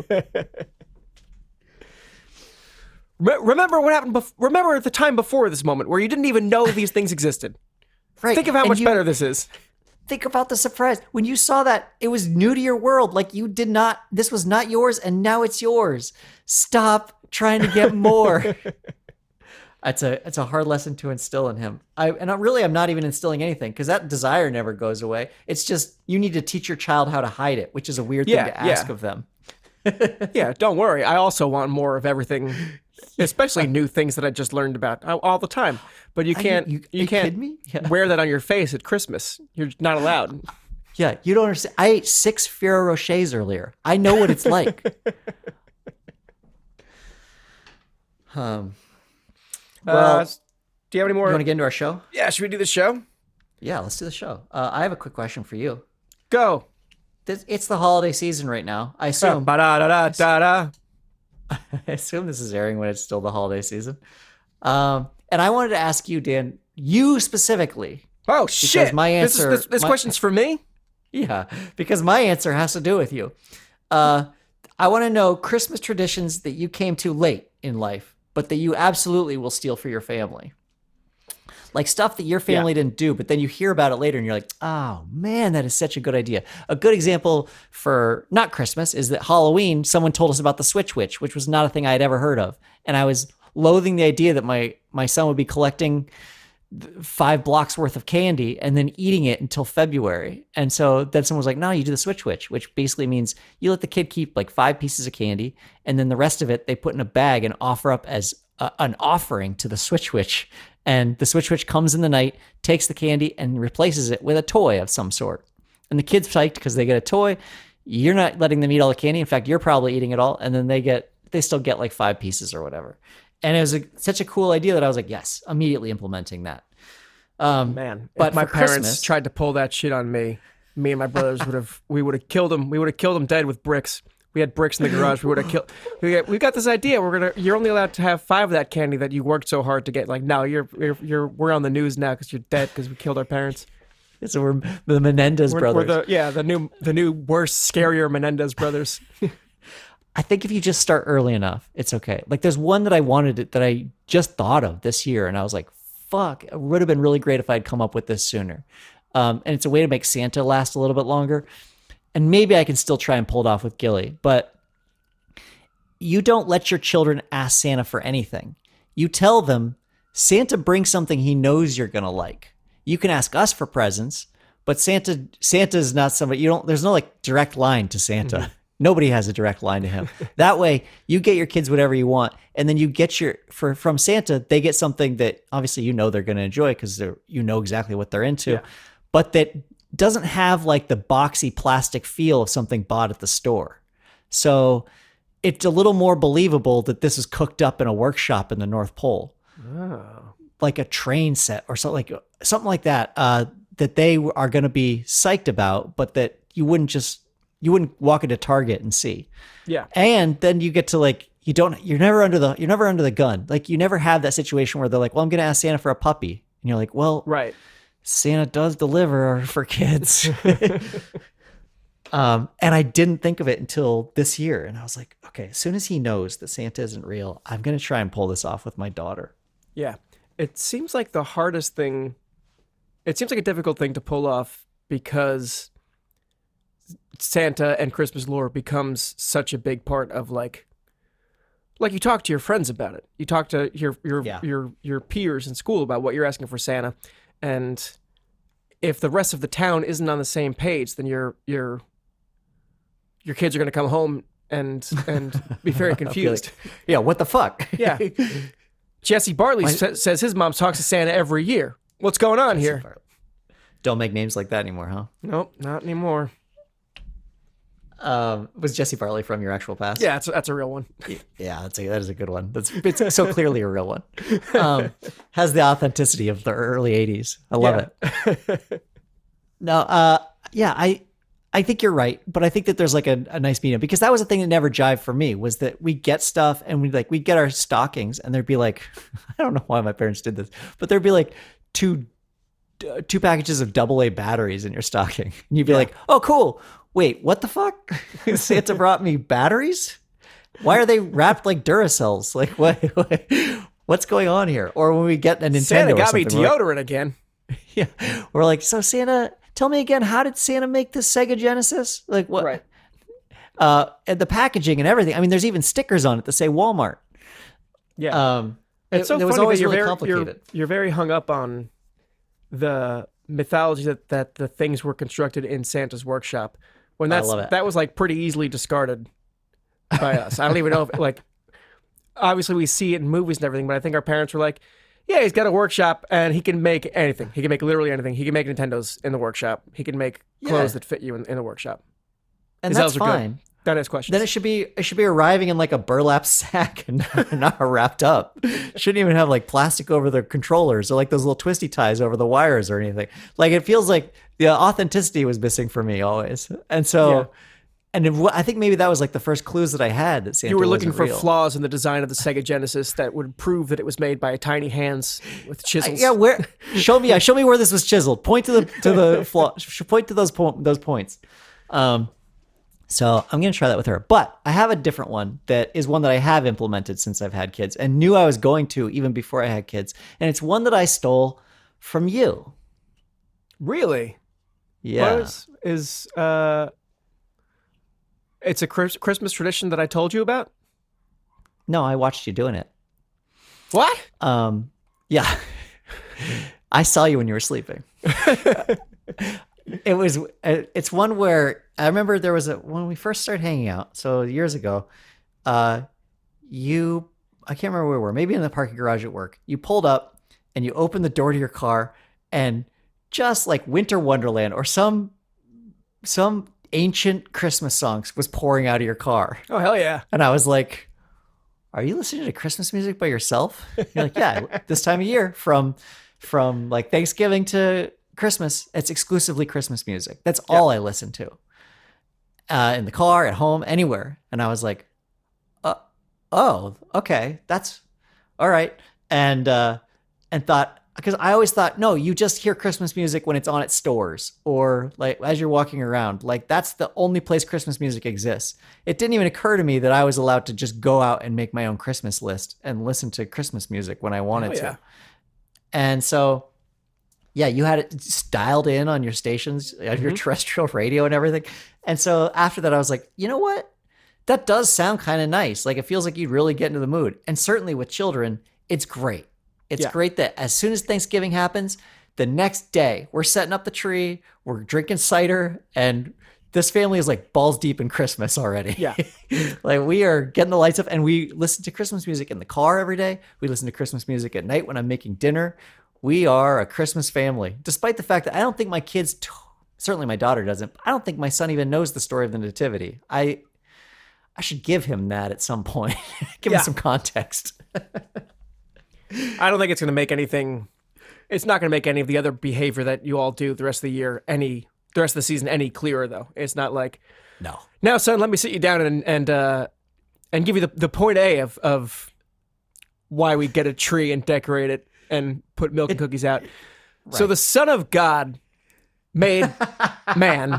Speaker 2: Re- remember what happened? Bef- remember the time before this moment where you didn't even know these things existed.
Speaker 3: Right.
Speaker 2: Think of how
Speaker 3: And
Speaker 2: much
Speaker 3: you-
Speaker 2: better this is.
Speaker 3: Think about the surprise. When you saw that, it was new to your world. Like you did not, this was not yours, and now it's yours. Stop trying to get more. It's a it's a hard lesson to instill in him. I and I, really I'm not even instilling anything because that desire never goes away. It's just you need to teach your child how to hide it, which is a weird
Speaker 2: Yeah,
Speaker 3: thing to ask
Speaker 2: yeah.
Speaker 3: of them.
Speaker 2: Yeah, don't worry. I also want more of everything, especially new things that I just learned about all all the time. But you
Speaker 3: Are you-
Speaker 2: can't
Speaker 3: you-
Speaker 2: you,
Speaker 3: are you
Speaker 2: can't
Speaker 3: kidding me? Yeah.
Speaker 2: wear that on your face at Christmas. You're not allowed.
Speaker 3: Yeah, you don't understand. I ate six Ferrero Rochers earlier. I know what it's like. um, well,
Speaker 2: Uh, do you have any more?
Speaker 3: you want to get into our show?
Speaker 2: Yeah, should we do the show?
Speaker 3: Yeah, let's do the show. Uh, I have a quick question for you.
Speaker 2: Go.
Speaker 3: This, it's the holiday season right now. I assume.
Speaker 2: Ba da da da da da.
Speaker 3: I assume this is airing when it's still the holiday season. Um, and I wanted to ask you, Dan, you specifically.
Speaker 2: Oh shit!
Speaker 3: my
Speaker 2: This is-
Speaker 3: answer-
Speaker 2: This, this
Speaker 3: my-
Speaker 2: question's for me.
Speaker 3: Yeah, because my answer has to do with you. Uh, I want to know Christmas traditions that you came to late in life, but that you absolutely will steal for your family. Like stuff that your family didn't do, but then you hear about it later and you're like, oh man, that is such a good idea. A good example for not Christmas is that Halloween, someone told us about the Switch Witch, which was not a thing I had ever heard of. And I was loathing the idea that my, my son would be collecting five blocks worth of candy and then eating it until February. And so then someone was like, no, you do the Switch Witch, which basically means you let the kid keep like five pieces of candy and then the rest of it they put in a bag and offer up as a, an offering to the Switch Witch. And the Switch Witch comes in the night, takes the candy and replaces it with a toy of some sort. And the kid's psyched because they get a toy. You're not letting them eat all the candy. In fact, you're probably eating it all. And then they get, they still get like five pieces or whatever. And it was a, such a cool idea that I was like, yes, immediately implementing that. Um,
Speaker 2: Man,
Speaker 3: but
Speaker 2: if my
Speaker 3: for
Speaker 2: parents
Speaker 3: Christmas-
Speaker 2: tried to pull that shit on me, me and my brothers would have, we would have killed them. We would have killed them dead with bricks. We had bricks in the garage. We would have killed. We got, we got this idea. We're gonna. You're only allowed to have five of that candy that you worked so hard to get. Like, no, you're you're, you're we're on the news now because you're dead because we killed our parents.
Speaker 3: So we're the Menendez
Speaker 2: We're,
Speaker 3: brothers.
Speaker 2: we're the yeah the new the new worse scarier Menendez brothers.
Speaker 3: I think if you just start early enough, it's okay. Like there's one that I wanted that I just thought of this year, and I was like, "Fuck!" It would have been really great if I'd come up with this sooner. Um, and it's a way to make Santa last a little bit longer, and maybe I can still try and pull it off with Gilly. But you don't let your children ask Santa for anything. You tell them Santa brings something he knows you're going to like. You can ask us for presents, but Santa Santa's not somebody you don't there's no like direct line to Santa. Mm-hmm. Nobody has a direct line to him. That way you get your kids whatever you want, and then you get your for from Santa, they get something that obviously you know they're going to enjoy because they're you know exactly what they're into. Yeah. But that doesn't have like the boxy plastic feel of something bought at the store. So it's a little more believable that this is cooked up in a workshop in the North Pole. Oh. Like a train set or something like something like that, uh, that they are going to be psyched about, but that you wouldn't just, you wouldn't walk into Target and see.
Speaker 2: Yeah.
Speaker 3: And then you get to like, you don't, you're never under the, you're never under the gun. Like you never have that situation where they're like, well, I'm going to ask Santa for a puppy. And you're like, well,
Speaker 2: right.
Speaker 3: Santa does deliver for kids. um, and I didn't think of it until this year. And I was like, okay, as soon as he knows that Santa isn't real, I'm going to try and pull this off with my daughter.
Speaker 2: Yeah. It seems like the hardest thing, it seems like a difficult thing to pull off because Santa and Christmas lore becomes such a big part of like, like you talk to your friends about it. You talk to your your yeah. your your peers in school about what you're asking for Santa, and if the rest of the town isn't on the same page, then your your your kids are going to come home and and be very confused.
Speaker 3: Like, yeah, what the fuck?
Speaker 2: Yeah. Jesse Bartley sa- says his mom talks to Santa every year. What's going on Jesse here? Bartley.
Speaker 3: Don't make names like that anymore, huh?
Speaker 2: Nope, not anymore.
Speaker 3: Um, was Jesse Bartley from your actual past?
Speaker 2: Yeah, that's, that's a real one.
Speaker 3: Yeah, that's a, that is a good one. That's it's so clearly a real one. Um, has the authenticity of the early eighties. I love yeah. it. No, uh, yeah, I I think you're right, but I think that there's like a, a nice medium, because that was the thing that never jived for me, was that we get stuff and we like we get our stockings and there'd be like, I don't know why my parents did this, but there'd be like two uh, two packages of double A batteries in your stocking, and you'd be yeah. like, oh cool. Wait, what the fuck? Santa brought me batteries? Why are they wrapped like Duracells? Like, what, what? What's going on here? Or when we get a Nintendo,
Speaker 2: Santa got
Speaker 3: or
Speaker 2: me deodorant like, again.
Speaker 3: Yeah, we're like, so Santa, tell me again, how did Santa make this Sega Genesis? Like what?
Speaker 2: Right.
Speaker 3: Uh, and the packaging and everything. I mean, there's even stickers on it that say Walmart.
Speaker 2: Yeah.
Speaker 3: Um,
Speaker 2: it's
Speaker 3: it,
Speaker 2: so
Speaker 3: it
Speaker 2: funny
Speaker 3: was always
Speaker 2: that you're
Speaker 3: really
Speaker 2: very,
Speaker 3: complicated.
Speaker 2: You're, you're very hung up on the mythology that, that the things were constructed in Santa's workshop. When that's that was like pretty easily discarded by us. I don't even know if like obviously we see it in movies and everything, but I think our parents were like, yeah, he's got a workshop and he can make anything. He can make literally anything. He can make Nintendos in the workshop. He can make clothes yeah. that fit you in, in the workshop.
Speaker 3: And His that's fine.
Speaker 2: Good. That is questions.
Speaker 3: Then it should be it should be arriving in like a burlap sack and not wrapped up. Shouldn't even have like plastic over the controllers or like those little twisty ties over the wires or anything. Like it feels like the authenticity was missing for me always. And so, yeah. and it, I think maybe that was like the first clues that I had that Santa
Speaker 2: You were looking for
Speaker 3: real.
Speaker 2: flaws in the design of the Sega Genesis that would prove that it was made by tiny hands with chisels.
Speaker 3: I, yeah, where? Show me, yeah, show me where this was chiseled. Point to the to the flaw. Point to those po- those points. Um. So I'm going to try that with her. But I have a different one that is one that I have implemented since I've had kids and knew I was going to even before I had kids. And it's one that I stole from you.
Speaker 2: Really?
Speaker 3: Yeah.
Speaker 2: What is, is uh, it's a Christmas tradition that I told you about?
Speaker 3: No, I watched you doing it.
Speaker 2: What?
Speaker 3: Um, yeah. I saw you when you were sleeping. It was, it's one where I remember there was a, when we first started hanging out, so years ago, uh, you, I can't remember where we were, maybe in the parking garage at work. You pulled up and you opened the door to your car and just like Winter Wonderland or some, some ancient Christmas songs was pouring out of your car.
Speaker 2: Oh, hell yeah.
Speaker 3: And I was like, are you listening to Christmas music by yourself? You're like, yeah, this time of year from, from like Thanksgiving to Christmas, it's exclusively Christmas music. That's all yep. I listen to. Uh, in the car, at home, anywhere. And I was like, uh, oh, okay, that's all right. And uh, and thought, because I always thought, no, you just hear Christmas music when it's on at stores or like as you're walking around. Like that's the only place Christmas music exists. It didn't even occur to me that I was allowed to just go out and make my own Christmas list and listen to Christmas music when I wanted oh, yeah. to. And so yeah, you had it dialed in on your stations, mm-hmm. your terrestrial radio and everything. And so after that, I was like, you know what? That does sound kind of nice. Like it feels like you'd really get into the mood. And certainly with children, it's great. It's
Speaker 2: Yeah.
Speaker 3: great that as soon as Thanksgiving happens, the next day we're setting up the tree, we're drinking cider, and this family is like balls deep in Christmas already.
Speaker 2: Yeah.
Speaker 3: Like we are getting the lights up, and we listen to Christmas music in the car every day. We listen to Christmas music at night when I'm making dinner. We are a Christmas family, despite the fact that I don't think my kids, t- certainly my daughter doesn't, I don't think my son even knows the story of the Nativity. I I should give him that at some point. Give
Speaker 2: Yeah.
Speaker 3: him some context.
Speaker 2: I don't think it's going to make anything. It's not going to make any of the other behavior that you all do the rest of the year any, the rest of the season any clearer though. It's not like,
Speaker 3: No.
Speaker 2: now son, let me sit you down and and uh, and give you the, the point A of of why we get a tree and decorate it and put milk and cookies out. So the Son of God made man.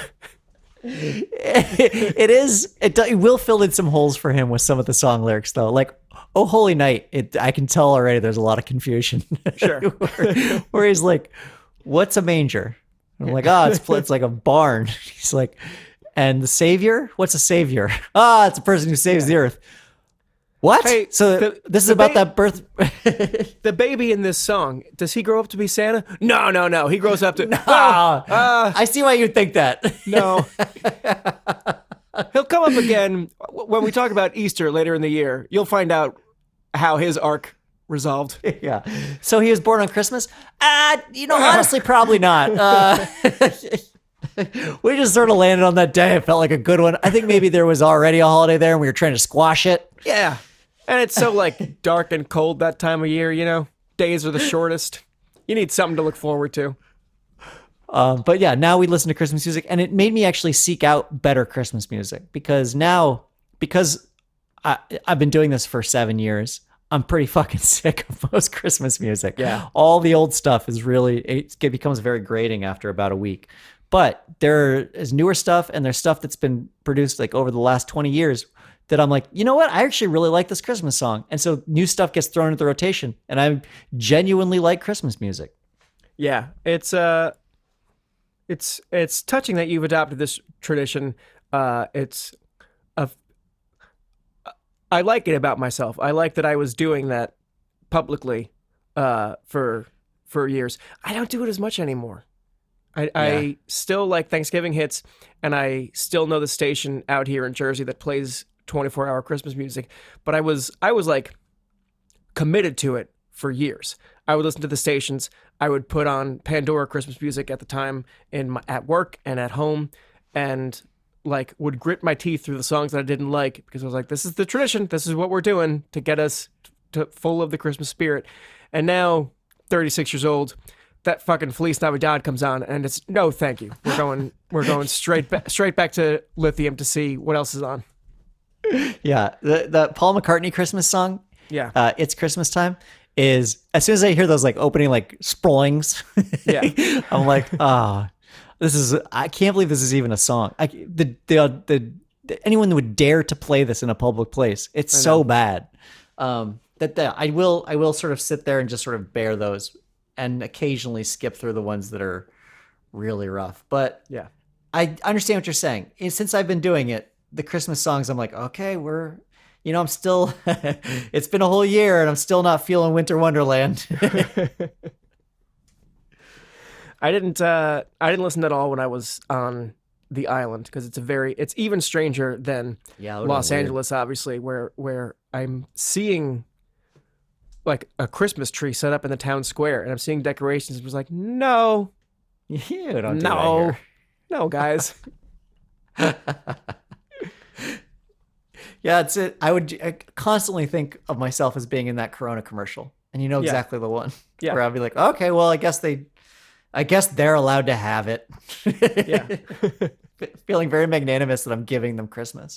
Speaker 3: it is it, do- it will fill in some holes for him with some of the song lyrics though, like "Oh Holy Night." It I can tell already there's a lot of confusion.
Speaker 2: Sure.
Speaker 3: where, where he's like, "What's a manger?" I'm like, "Oh, it's it's like a barn." He's like, "And the Savior? What's a Savior?" "Ah, it's a person who saves the earth." What?
Speaker 2: Hey,
Speaker 3: so
Speaker 2: the-
Speaker 3: this is
Speaker 2: the
Speaker 3: about
Speaker 2: ba-
Speaker 3: that birth.
Speaker 2: The baby in this song, does he grow up to be Santa? No, no, no. He grows up to
Speaker 3: Ah,
Speaker 2: uh,
Speaker 3: I see why you think that.
Speaker 2: no. He'll come up again when we talk about Easter later in the year. You'll find out how his arc resolved.
Speaker 3: Yeah. So he was born on Christmas? Uh, you know, honestly, probably not. Uh, we just sort of landed on that day. It felt like a good one. I think maybe there was already a holiday there and we were trying to squash it.
Speaker 2: Yeah. And it's so like dark and cold that time of year, you know? Days are the shortest. You need something to look forward to.
Speaker 3: Um, but yeah, now we listen to Christmas music, and it made me actually seek out better Christmas music because now, because I, I've been doing this for seven years, I'm pretty fucking sick of most Christmas music.
Speaker 2: Yeah.
Speaker 3: All the old stuff is really, it, it becomes very grating after about a week. But there is newer stuff, and there's stuff that's been produced like over the last twenty years that I'm like, you know what? I actually really like this Christmas song. And so new stuff gets thrown into the rotation, and I genuinely like Christmas music.
Speaker 2: Yeah. It's uh it's it's touching that you've adopted this tradition. Uh it's a I like it about myself. I like that I was doing that publicly uh for for years. I don't do it as much anymore. I, I still like Thanksgiving hits, and I still know the station out here in Jersey that plays twenty-four hour Christmas music, but I was I was like committed to it for years. I would listen to the stations. I would put on Pandora Christmas music at the time in my, at work and at home, and like would grit my teeth through the songs that I didn't like because I was like, this is the tradition. This is what we're doing to get us to full of the Christmas spirit. And now, thirty-six years old, that fucking Feliz Navidad comes on, and it's no, thank you. We're going, we're going straight back, straight back to Lithium to see what else is on.
Speaker 3: Yeah, the the Paul McCartney Christmas song,
Speaker 2: Yeah,
Speaker 3: uh, "It's Christmas Time," is as soon as I hear those like opening like sproings,
Speaker 2: Yeah.
Speaker 3: I'm like, ah, this is I can't believe this is even a song. I, the, the the the anyone that would dare to play this in a public place, it's so bad. Um, that that I will I will sort of sit there and just sort of bear those, and occasionally skip through the ones that are really rough. But
Speaker 2: yeah.
Speaker 3: I understand what you're saying. And since I've been doing it, the Christmas songs, I'm like, okay, we're, you know, I'm still, it's been a whole year and I'm still not feeling Winter Wonderland.
Speaker 2: I didn't uh I didn't listen at all when I was on the island because it's a very it's even stranger than
Speaker 3: Yeah, that would've
Speaker 2: Los
Speaker 3: been weird.
Speaker 2: Angeles, obviously, where where I'm seeing like a Christmas tree set up in the town square and I'm seeing decorations. It was like, no,
Speaker 3: You don't do
Speaker 2: no,
Speaker 3: that
Speaker 2: no, guys.
Speaker 3: here. Yeah, it's it. I would I constantly think of myself as being in that Corona commercial, and you know
Speaker 2: Yeah.
Speaker 3: exactly the one.
Speaker 2: Yeah.
Speaker 3: Where I'd be like, okay, well, I guess they, I guess they're allowed to have it.
Speaker 2: Yeah.
Speaker 3: Feeling very magnanimous that I'm giving them Christmas.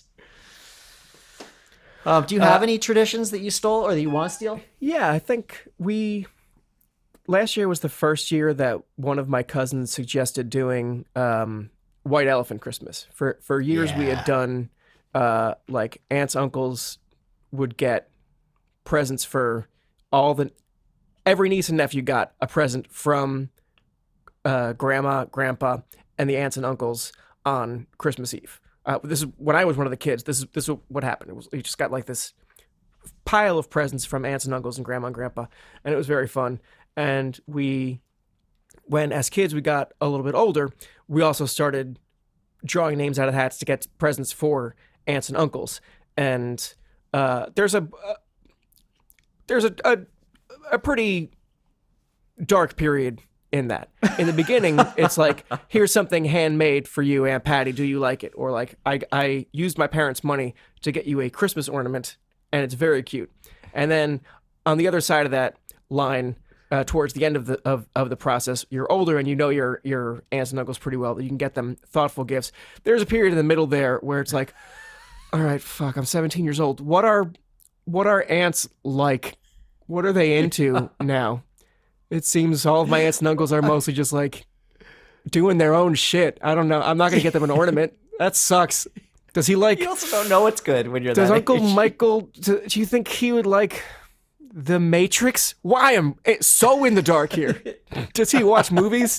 Speaker 3: Um, do you have
Speaker 2: Uh,
Speaker 3: any traditions that you stole or that you want to steal?
Speaker 2: Yeah, I think we last year was the first year that one of my cousins suggested doing um, White Elephant Christmas. For for years we
Speaker 3: Yeah.
Speaker 2: had done uh, like aunts, uncles would get presents for all the every niece and nephew got a present from uh, grandma, grandpa, and the aunts and uncles on Christmas Eve. Uh, this is when I was one of the kids. This is this is what happened. It was you just got like this pile of presents from aunts and uncles and grandma and grandpa, and it was very fun. And we, when as kids we got a little bit older, we also started drawing names out of hats to get presents for aunts and uncles. And uh, there's a uh, there's a, a a pretty dark period in that. In the beginning, it's like, here's something handmade for you, Aunt Patty. Do you like it? Or like, I I used my parents' money to get you a Christmas ornament, and it's very cute. And then on the other side of that line, uh, towards the end of the of, of the process, you're older and you know your your aunts and uncles pretty well, that you can get them thoughtful gifts. There's a period in the middle there where it's like, all right, fuck, I'm seventeen years old. What are what are aunts like? What are they into now? It seems all of my aunts and uncles are mostly just like doing their own shit. I don't know. I'm not going to get them an ornament. That sucks. Does he like...
Speaker 3: You also don't know what's good when you're
Speaker 2: Does
Speaker 3: that
Speaker 2: Uncle
Speaker 3: age.
Speaker 2: Michael... Do, do you think he would like The Matrix? Why am I so in the dark here? Does he watch movies?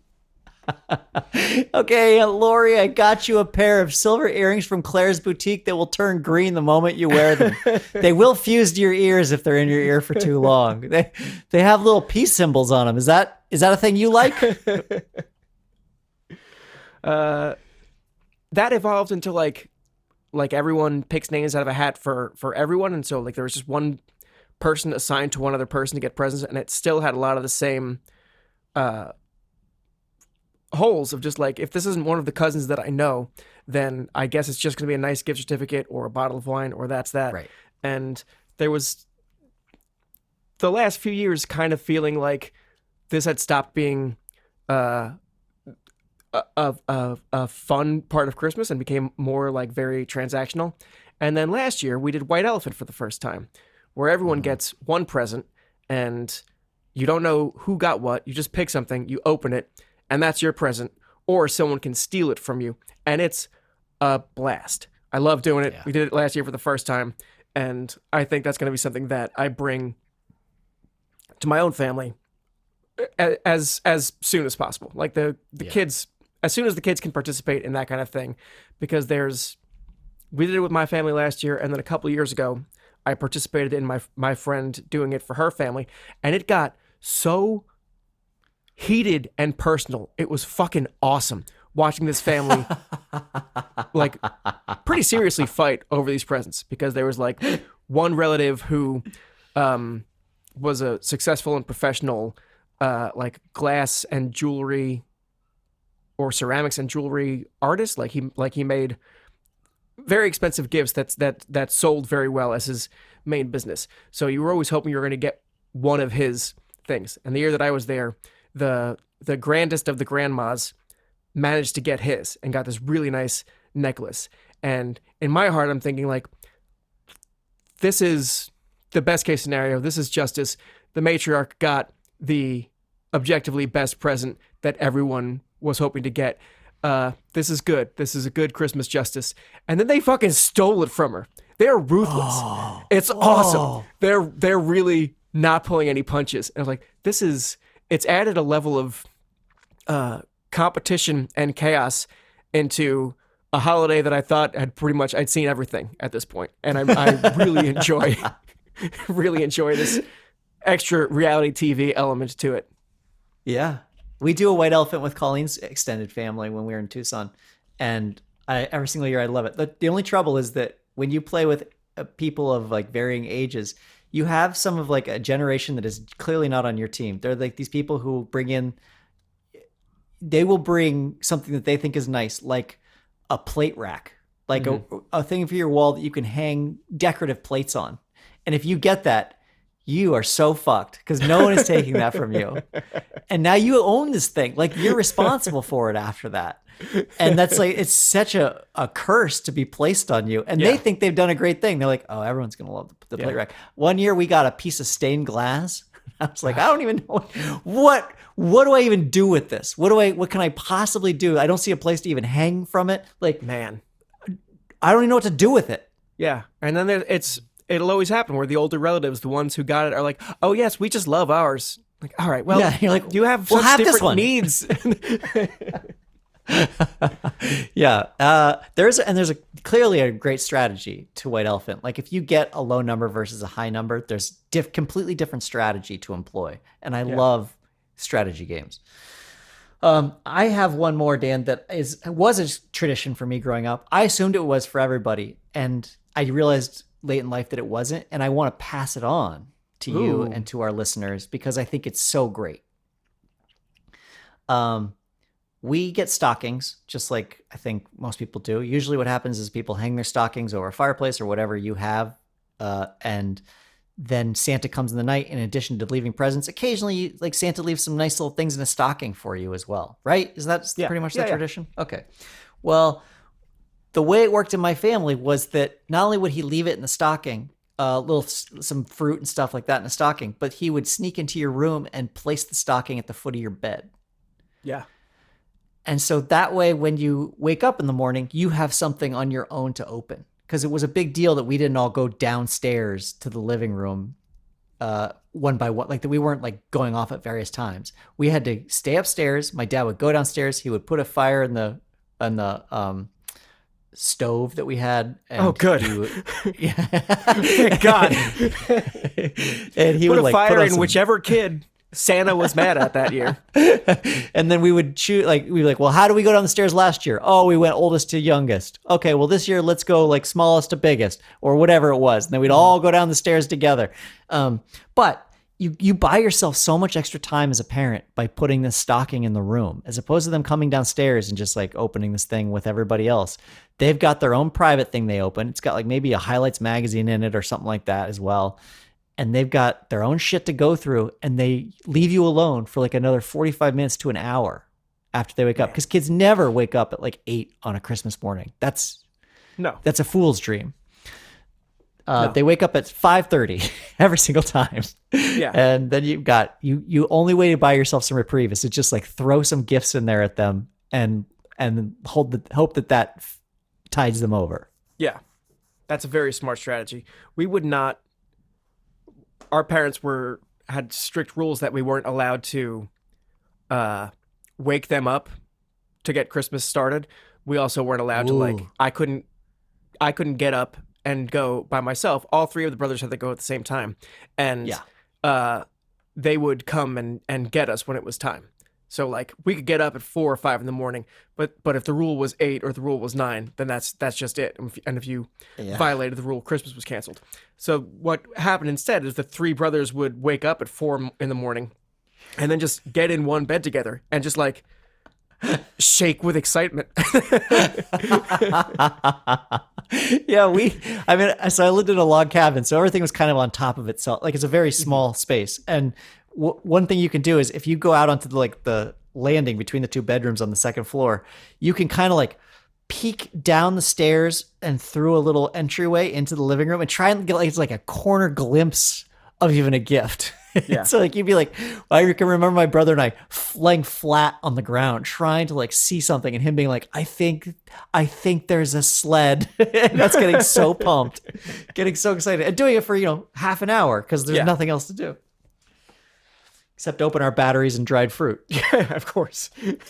Speaker 3: Okay, uh, Lori, I got you a pair of silver earrings from Claire's boutique that will turn green the moment you wear them. They will fuse to your ears if they're in your ear for too long. They they have little peace symbols on them. Is that is that a thing you like?
Speaker 2: uh, that evolved into like like everyone picks names out of a hat for for everyone, and so like there was just one person assigned to one other person to get presents, and it still had a lot of the same uh holes of just like, if this isn't one of the cousins that I know, then I guess it's just going to be a nice gift certificate or a bottle of wine, or that's that.
Speaker 3: Right.
Speaker 2: And there was the last few years kind of feeling like this had stopped being uh, a, a, a, a fun part of Christmas and became more like very transactional. And then last year we did White Elephant for the first time, where everyone mm-hmm. gets one present and you don't know who got what. You just pick something, you open it, and that's your present, or someone can steal it from you, and it's a blast. I love doing it.
Speaker 3: Yeah.
Speaker 2: We did it last year for the first time, and I think that's going to be something that I bring to my own family as as soon as possible. Like the the
Speaker 3: Yeah.
Speaker 2: kids, as soon as the kids can participate in that kind of thing, because there's, we did it with my family last year, and then a couple of years ago, I participated in my my friend doing it for her family, and it got so heated and personal. It was fucking awesome watching this family like pretty seriously fight over these presents, because there was like one relative who um was a successful and professional uh like glass and jewelry or ceramics and jewelry artist. Like he like he made very expensive gifts that's that that sold very well as his main business. So you were always hoping you were going to get one of his things. And the year that I was there, the the grandest of the grandmas managed to get his and got this really nice necklace. And in my heart, I'm thinking like, this is the best case scenario. This is justice. The matriarch got the objectively best present that everyone was hoping to get. Uh, this is good. This is a good Christmas justice. And then they fucking stole it from her. They're ruthless.
Speaker 3: Oh.
Speaker 2: It's awesome. They're they're really not pulling any punches. And I was like, this is, it's added a level of uh, competition and chaos into a holiday that I thought had pretty much, I'd seen everything at this point. And I, I really enjoy, really enjoy this extra reality T V element to it.
Speaker 3: Yeah. We do a White Elephant with Colleen's extended family when we were in Tucson. And I, every single year I love it. The, the only trouble is that when you play with uh, people of like varying ages, you have some of like a generation that is clearly not on your team. They're like these people who bring in, they will bring something that they think is nice, like a plate rack, like mm-hmm. a, a thing for your wall that you can hang decorative plates on. And if you get that, you are so fucked because no one is taking that from you. And now you own this thing. Like you're responsible for it after that. And that's like, it's such a, a curse to be placed on you. And
Speaker 2: yeah.
Speaker 3: they think they've done a great thing. They're like, oh, everyone's going to love the, the
Speaker 2: yeah.
Speaker 3: plate rack. One year we got a piece of stained glass. I was like, I don't even know what, what do I even do with this? What do I, what can I possibly do? I don't see a place to even hang from it. Like,
Speaker 2: man,
Speaker 3: I don't even know what to do with it.
Speaker 2: Yeah. And then there, it's, it'll always happen where the older relatives, the ones who got it, are like, oh yes, we just love ours. Like, all right, well,
Speaker 3: yeah, you're like,
Speaker 2: you have
Speaker 3: we'll
Speaker 2: such
Speaker 3: have this
Speaker 2: different
Speaker 3: one.
Speaker 2: needs.
Speaker 3: Yeah. Uh, there's and there's a clearly a great strategy to White Elephant. Like if you get a low number versus a high number, there's diff- completely different strategy to employ. And I
Speaker 2: Yeah.
Speaker 3: love strategy games. Um, I have one more, Dan, that is was a tradition for me growing up. I assumed it was for everybody, and I realized late in life that it wasn't, and I want to pass it on to you
Speaker 2: Ooh.
Speaker 3: and to our listeners because I think it's so great. Um, we get stockings, just like I think most people do. Usually what happens is people hang their stockings over a fireplace or whatever you have, uh, and then Santa comes in the night. In addition to leaving presents, occasionally, you, like Santa leaves some nice little things in a stocking for you as well, right? Is that
Speaker 2: Yeah.
Speaker 3: pretty much
Speaker 2: Yeah,
Speaker 3: the
Speaker 2: yeah.
Speaker 3: tradition? Okay. Well, the way it worked in my family was that not only would he leave it in the stocking, uh, little some fruit and stuff like that in a stocking, but he would sneak into your room and place the stocking at the foot of your bed.
Speaker 2: Yeah.
Speaker 3: And so that way, when you wake up in the morning, you have something on your own to open. Because it was a big deal that we didn't all go downstairs to the living room uh, one by one. Like that we weren't like going off at various times. We had to stay upstairs. My dad would go downstairs. He would put a fire in the in the um, stove that we had. And
Speaker 2: Oh, good.
Speaker 3: he would- yeah.
Speaker 2: Thank God.
Speaker 3: And he
Speaker 2: Put
Speaker 3: would
Speaker 2: a
Speaker 3: like
Speaker 2: fire
Speaker 3: put on
Speaker 2: in
Speaker 3: some-
Speaker 2: whichever kid Santa was mad at that year.
Speaker 3: And then we would shoot like we were like, well, how do we go down the stairs last year? Oh, we went oldest to youngest. Okay, well this year let's go like smallest to biggest or whatever it was. And then we'd all go down the stairs together. Um, but you you buy yourself so much extra time as a parent by putting this stocking in the room, as opposed to them coming downstairs and just like opening this thing with everybody else. They've got their own private thing they open. It's got like maybe a highlights magazine in it or something like that as well. And they've got their own shit to go through, and they leave you alone for like another forty-five minutes to an hour after they wake up. Because kids never wake up at like eight on a Christmas morning. That's
Speaker 2: No.
Speaker 3: that's a fool's dream. Uh,
Speaker 2: No.
Speaker 3: They wake up at five thirty every single time.
Speaker 2: Yeah.
Speaker 3: And then you've got you you only way to buy yourself some reprieve is to just like throw some gifts in there at them and and hold the hope that that f- tides them over.
Speaker 2: Yeah. That's a very smart strategy. We would not our parents were had strict rules that we weren't allowed to uh wake them up to get Christmas started. We also weren't allowed to like
Speaker 3: Ooh.
Speaker 2: I couldn't I couldn't get up and go by myself. All three of the brothers had to go at the same time. And
Speaker 3: Yeah.
Speaker 2: uh they would come and and get us when it was time. So like we could get up at four or five in the morning, but but if the rule was eight or the rule was nine, then that's that's just it. And if, and if you
Speaker 3: Yeah.
Speaker 2: violated the rule, Christmas was canceled. So what happened instead is the three brothers would wake up at four in the morning, and then just get in one bed together and just like shake with excitement.
Speaker 3: Yeah, we, I mean, so I lived in a log cabin, so everything was kind of on top of itself. Like it's a very small space. And w- one thing you can do is if you go out onto the, like the landing between the two bedrooms on the second floor, you can kind of like peek down the stairs and through a little entryway into the living room and try and get like, it's like a corner glimpse of even a gift.
Speaker 2: Yeah.
Speaker 3: So like you'd be like, I can remember my brother and I laying flat on the ground trying to like see something, and him being like, I think, I think there's a sled. And that's getting so pumped, getting so excited, and doing it for, you know, half an hour because there's
Speaker 2: Yeah.
Speaker 3: nothing else to do except open our batteries and dried fruit.
Speaker 2: Yeah, of course.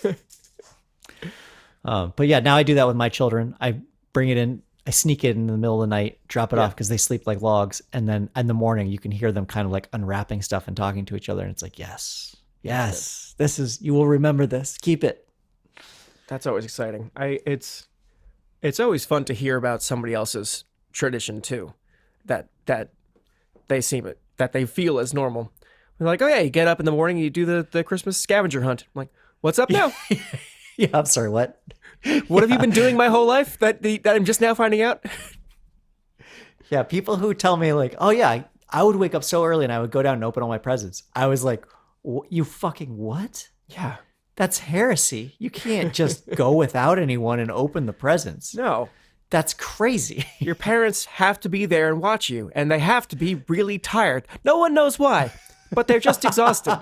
Speaker 3: Um, but yeah, now I do that with my children. I bring it in, I sneak it in the middle of the night, drop it
Speaker 2: Yeah.
Speaker 3: off because they sleep like logs. And then in the morning, you can hear them kind of like unwrapping stuff and talking to each other. And it's like, yes, yes, this is, you will remember this. Keep it.
Speaker 2: That's always exciting. I it's it's always fun to hear about somebody else's tradition too, that that they seem it that they feel as normal. They're like, oh yeah, you get up in the morning, and you do the, the Christmas scavenger hunt. I'm like, what's up now?
Speaker 3: Yeah, I'm sorry, what?
Speaker 2: What have you been doing my whole life that the, that I'm just now finding out?
Speaker 3: Yeah, people who tell me like, oh yeah, I, I would wake up so early and I would go down and open all my presents. I was like, "Wh- you fucking what?
Speaker 2: Yeah.
Speaker 3: That's heresy. You can't just go without anyone and open the presents.
Speaker 2: No.
Speaker 3: That's crazy.
Speaker 2: Your parents have to be there and watch you, and they have to be really tired. No one knows why, but they're just exhausted.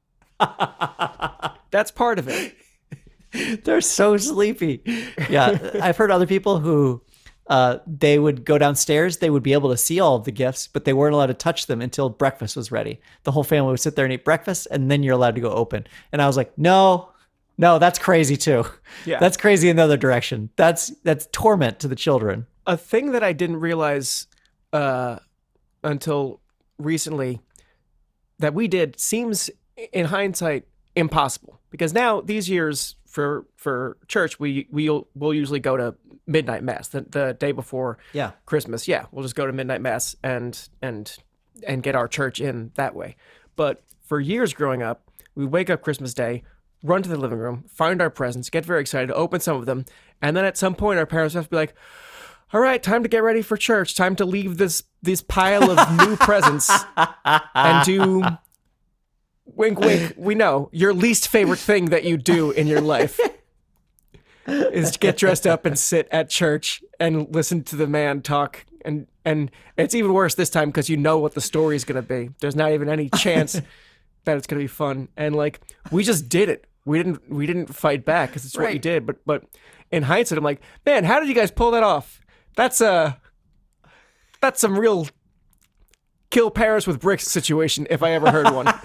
Speaker 2: That's part of it.
Speaker 3: They're so sleepy. Yeah, I've heard other people who uh, they would go downstairs. They would be able to see all of the gifts, but they weren't allowed to touch them until breakfast was ready. The whole family would sit there and eat breakfast, and then you're allowed to go open. And I was like, no, No, that's crazy too.
Speaker 2: Yeah.
Speaker 3: That's crazy in the other direction. That's that's torment to the children.
Speaker 2: A thing that I didn't realize uh, until recently that we did seems, in hindsight, impossible. Because now these years for for church, we we'll we'll usually go to midnight mass the, the day before
Speaker 3: Yeah.
Speaker 2: Christmas. Yeah, we'll just go to midnight mass and and and get our church in that way. But for years growing up, we wake up Christmas Day, run to the living room, find our presents, get very excited, open some of them, and then at some point our parents have to be like, all right, time to get ready for church, time to leave this this pile of new presents and do, wink wink, we know, your least favorite thing that you do in your life is to get dressed up and sit at church and listen to the man talk. And and it's even worse this time because you know what the story is going to be. There's not even any chance that it's going to be fun. And like, we just did it. We didn't we didn't fight back because it's what you
Speaker 3: Right.
Speaker 2: did. But but in hindsight, I'm like, man, how did you guys pull that off? That's uh that's some real kill Paris with bricks situation if I ever heard one.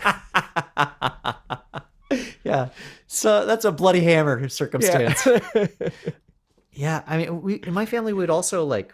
Speaker 3: Yeah. So that's a bloody hammer circumstance.
Speaker 2: Yeah.
Speaker 3: Yeah, I mean, we in my family would also like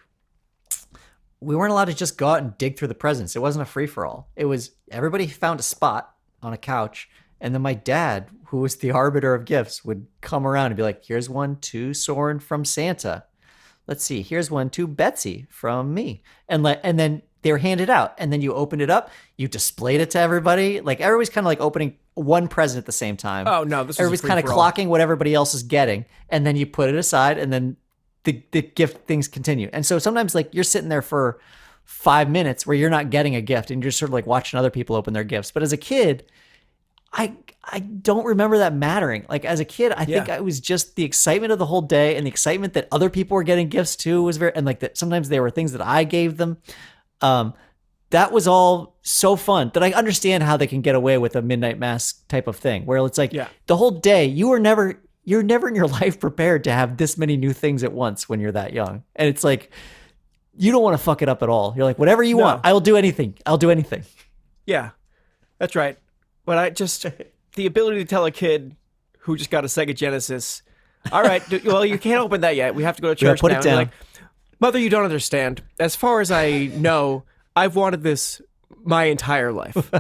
Speaker 3: we weren't allowed to just go out and dig through the presents. It wasn't a free for all. It was everybody found a spot on a couch, and then my dad, who was the arbiter of gifts, would come around and be like, "Here's one to Soren from Santa. Let's see. Here's one to Betsy from me." And let and then they were handed out, and then you opened it up, you displayed it to everybody. Like everybody's kind of like opening one present at the same time.
Speaker 2: Oh no, this is
Speaker 3: Everybody's kind of clocking what everybody else is getting, and then you put it aside, and then the, the gift things continue. And so sometimes like you're sitting there for five minutes where you're not getting a gift, and you're sort of like watching other people open their gifts. But as a kid, I I don't remember that mattering. Like as a kid, I think
Speaker 2: Yeah.
Speaker 3: it was just the excitement of the whole day, and the excitement that other people were getting gifts too was very, and like that sometimes they were things that I gave them. Um, that was all so fun that I understand how they can get away with a midnight mass type of thing where it's like
Speaker 2: Yeah.
Speaker 3: the whole day you were never, you're never in your life prepared to have this many new things at once when you're that young. And it's like, you don't want to fuck it up at all. You're like, whatever you
Speaker 2: No.
Speaker 3: want, I will do anything. I'll do anything.
Speaker 2: Yeah, that's right. But I just, the ability to tell a kid who just got a Sega Genesis, all right, d- well, you can't open that yet. We have to go to
Speaker 3: Yeah,
Speaker 2: church
Speaker 3: put it
Speaker 2: now. And they're
Speaker 3: down.
Speaker 2: like, Mother, you don't understand. As far as I know, I've wanted this my entire life.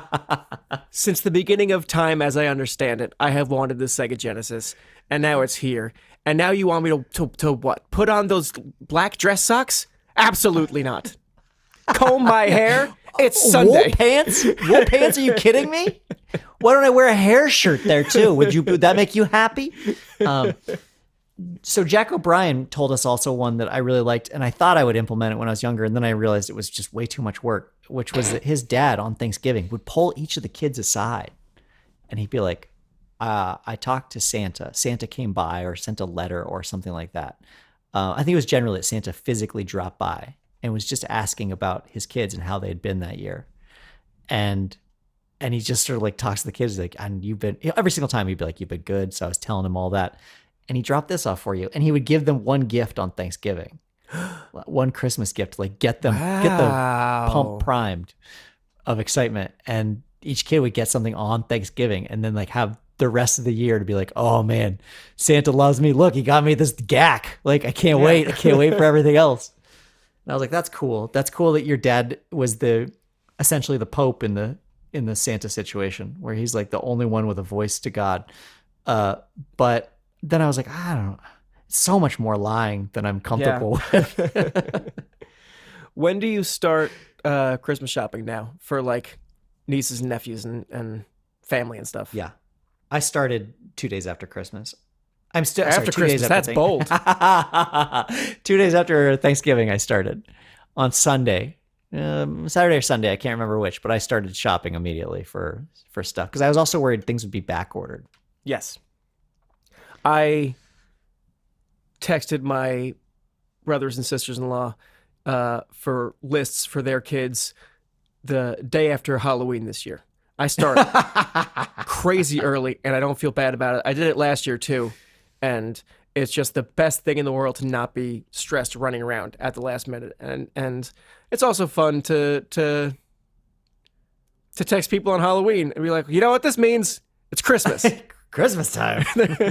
Speaker 2: Since the beginning of time, as I understand it, I have wanted this Sega Genesis, and now it's here. And now you want me to, to, to what? Put on those black dress socks? Absolutely not. Comb my hair? It's Sunday.
Speaker 3: Wool pants? Wool pants? Are you kidding me? Why don't I wear a hair shirt there too? Would you? Would that make you happy? Um, so Jack O'Brien told us also one that I really liked, and I thought I would implement it when I was younger, and then I realized it was just way too much work. Which was that his dad on Thanksgiving would pull each of the kids aside, and he'd be like, uh, "I talked to Santa. Santa came by or sent a letter or something like that." Uh, I think it was generally that Santa physically dropped by and was just asking about his kids and how they had been that year. And and he just sort of like talks to the kids like, and you've been, you know, every single time he'd be like, you've been good. So I was telling him all that. And he dropped this off for you. And he would give them one gift on Thanksgiving, one Christmas gift, like get them, get the
Speaker 2: Wow.
Speaker 3: pump primed of excitement. And each kid would get something on Thanksgiving and then like have the rest of the year to be like, oh man, Santa loves me. Look, he got me this G A C. Like, I can't
Speaker 2: Yeah.
Speaker 3: wait. I can't wait for everything else. And I was like, that's cool. That's cool that your dad was the, essentially the Pope in the, in the Santa situation where he's like the only one with a voice to God. Uh, but then I was like, I don't know. It's so much more lying than I'm comfortable with.
Speaker 2: When do you start uh, Christmas shopping now for like nieces and nephews and, and family and stuff?
Speaker 3: Yeah. I started two days after Christmas. I'm still
Speaker 2: After
Speaker 3: sorry, two
Speaker 2: Christmas,
Speaker 3: days
Speaker 2: that's
Speaker 3: after
Speaker 2: bold.
Speaker 3: Two days after Thanksgiving, I started on Sunday, um, Saturday or Sunday. I can't remember which, but I started shopping immediately for for stuff because I was also worried things would be back ordered.
Speaker 2: Yes. I texted my brothers and sisters-in-law uh, for lists for their kids the day after Halloween this year. I start crazy early, and I don't feel bad about it. I did it last year too, and it's just the best thing in the world to not be stressed running around at the last minute. And and it's also fun to to to text people on Halloween and be like, you know what this means? It's Christmas.
Speaker 3: Christmas time.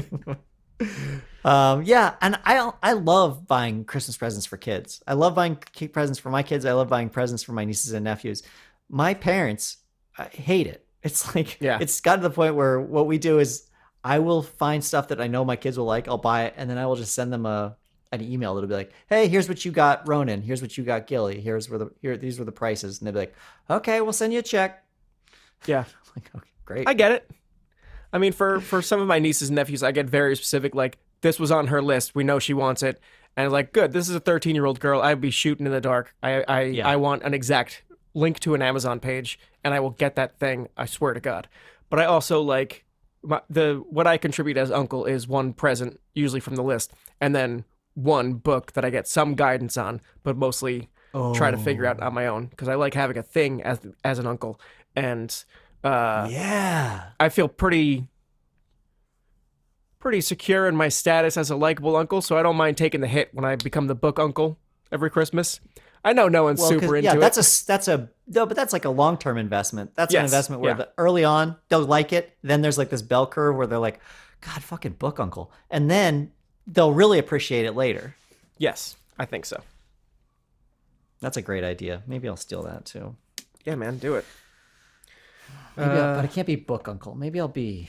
Speaker 3: um, yeah, and I I love buying Christmas presents for kids. I love buying cake presents for my kids. I love buying presents for my nieces and nephews. My parents uh, hate it. It's like,
Speaker 2: Yeah.
Speaker 3: it's gotten to the point where what we do is I will find stuff that I know my kids will like. I'll buy it, and then I will just send them a an email that'll be like, "Hey, here's what you got, Ronan. Here's what you got, Gilly. Here's where the here these were the prices." And they'll be like, "Okay, we'll send you a check."
Speaker 2: Yeah.
Speaker 3: I'm like, okay, great.
Speaker 2: I get it. I mean, for, for some of my nieces and nephews, I get very specific, like, this was on her list. We know she wants it. And like, good, this is a thirteen-year-old girl. I'd be shooting in the dark. I I,
Speaker 3: Yeah.
Speaker 2: I want an exact link to an Amazon page, and I will get that thing, I swear to God. But I also, like, my, the what I contribute as uncle is one present, usually from the list, and then one book that I get some guidance on, but mostly try to figure out on my own, because I like having a thing as as an uncle. And uh,
Speaker 3: yeah.
Speaker 2: I feel pretty pretty secure in my status as a likable uncle, so I don't mind taking the hit when I become the book uncle every Christmas. I know no one's
Speaker 3: Well, 'cause,
Speaker 2: super into
Speaker 3: yeah,
Speaker 2: it.
Speaker 3: that's a that's a no, but that's like a long term investment. That's an
Speaker 2: Yes,
Speaker 3: investment where
Speaker 2: yeah.
Speaker 3: the, early on they'll like it. Then there's like this bell curve where they're like, "God, fucking book uncle," and then they'll really appreciate it later.
Speaker 2: Yes, I think so.
Speaker 3: That's a great idea. Maybe I'll steal that too.
Speaker 2: Yeah, man, do it.
Speaker 3: Maybe I'll,
Speaker 2: Uh,
Speaker 3: but I can't be book uncle. Maybe I'll be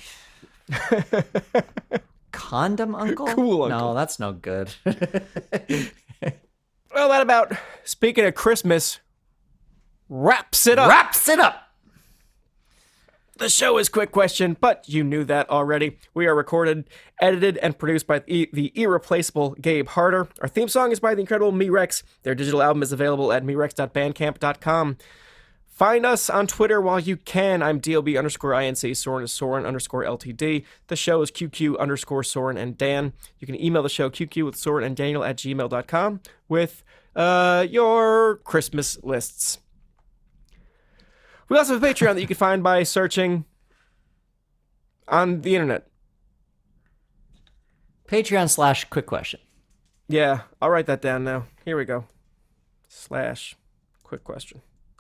Speaker 3: condom uncle.
Speaker 2: Cool uncle.
Speaker 3: No, that's no good.
Speaker 2: Well, that about, speaking of Christmas, wraps it up.
Speaker 3: Wraps it up.
Speaker 2: The show is Quick Question, but you knew that already. We are recorded, edited, and produced by the, the irreplaceable Gabe Harder. Our theme song is by the incredible Me-Rex. Their digital album is available at me rex dot bandcamp dot com. Find us on Twitter while you can. I'm D L B underscore I N C. Soren is Soren underscore L T D. The show is Q Q underscore Soren and Dan. You can email the show Q Q with Soren and Daniel at gmail dot com with uh, your Christmas lists. We also have a Patreon that you can find by searching on the internet.
Speaker 3: Patreon slash quick question.
Speaker 2: Yeah, I'll write that down now. Here we go. Slash quick question.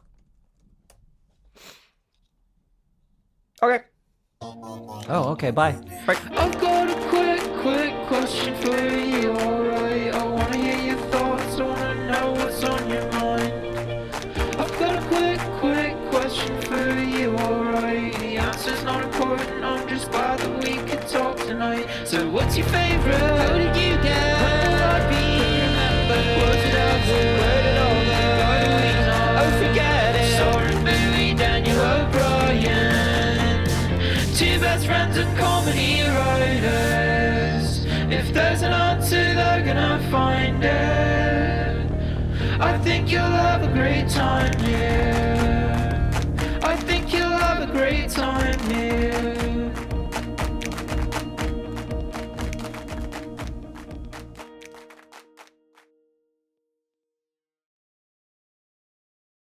Speaker 2: Okay.
Speaker 3: Oh, okay. Bye.
Speaker 1: I've got a quick, quick question for you, alright? I wanna hear your thoughts, I wanna know what's on your mind. I've got a quick, quick question for you, alright? The answer's not important, I'm just glad that we could talk tonight. So what's your favourite? How did you get? When will I be remembered? Was it ever? Where did all the Why do we know? Oh, forget it. Soren, Bowie, Daniel O'Brien. Two best friends and comedy writers. If there's an answer, they're gonna find it. I think you'll have a great time here.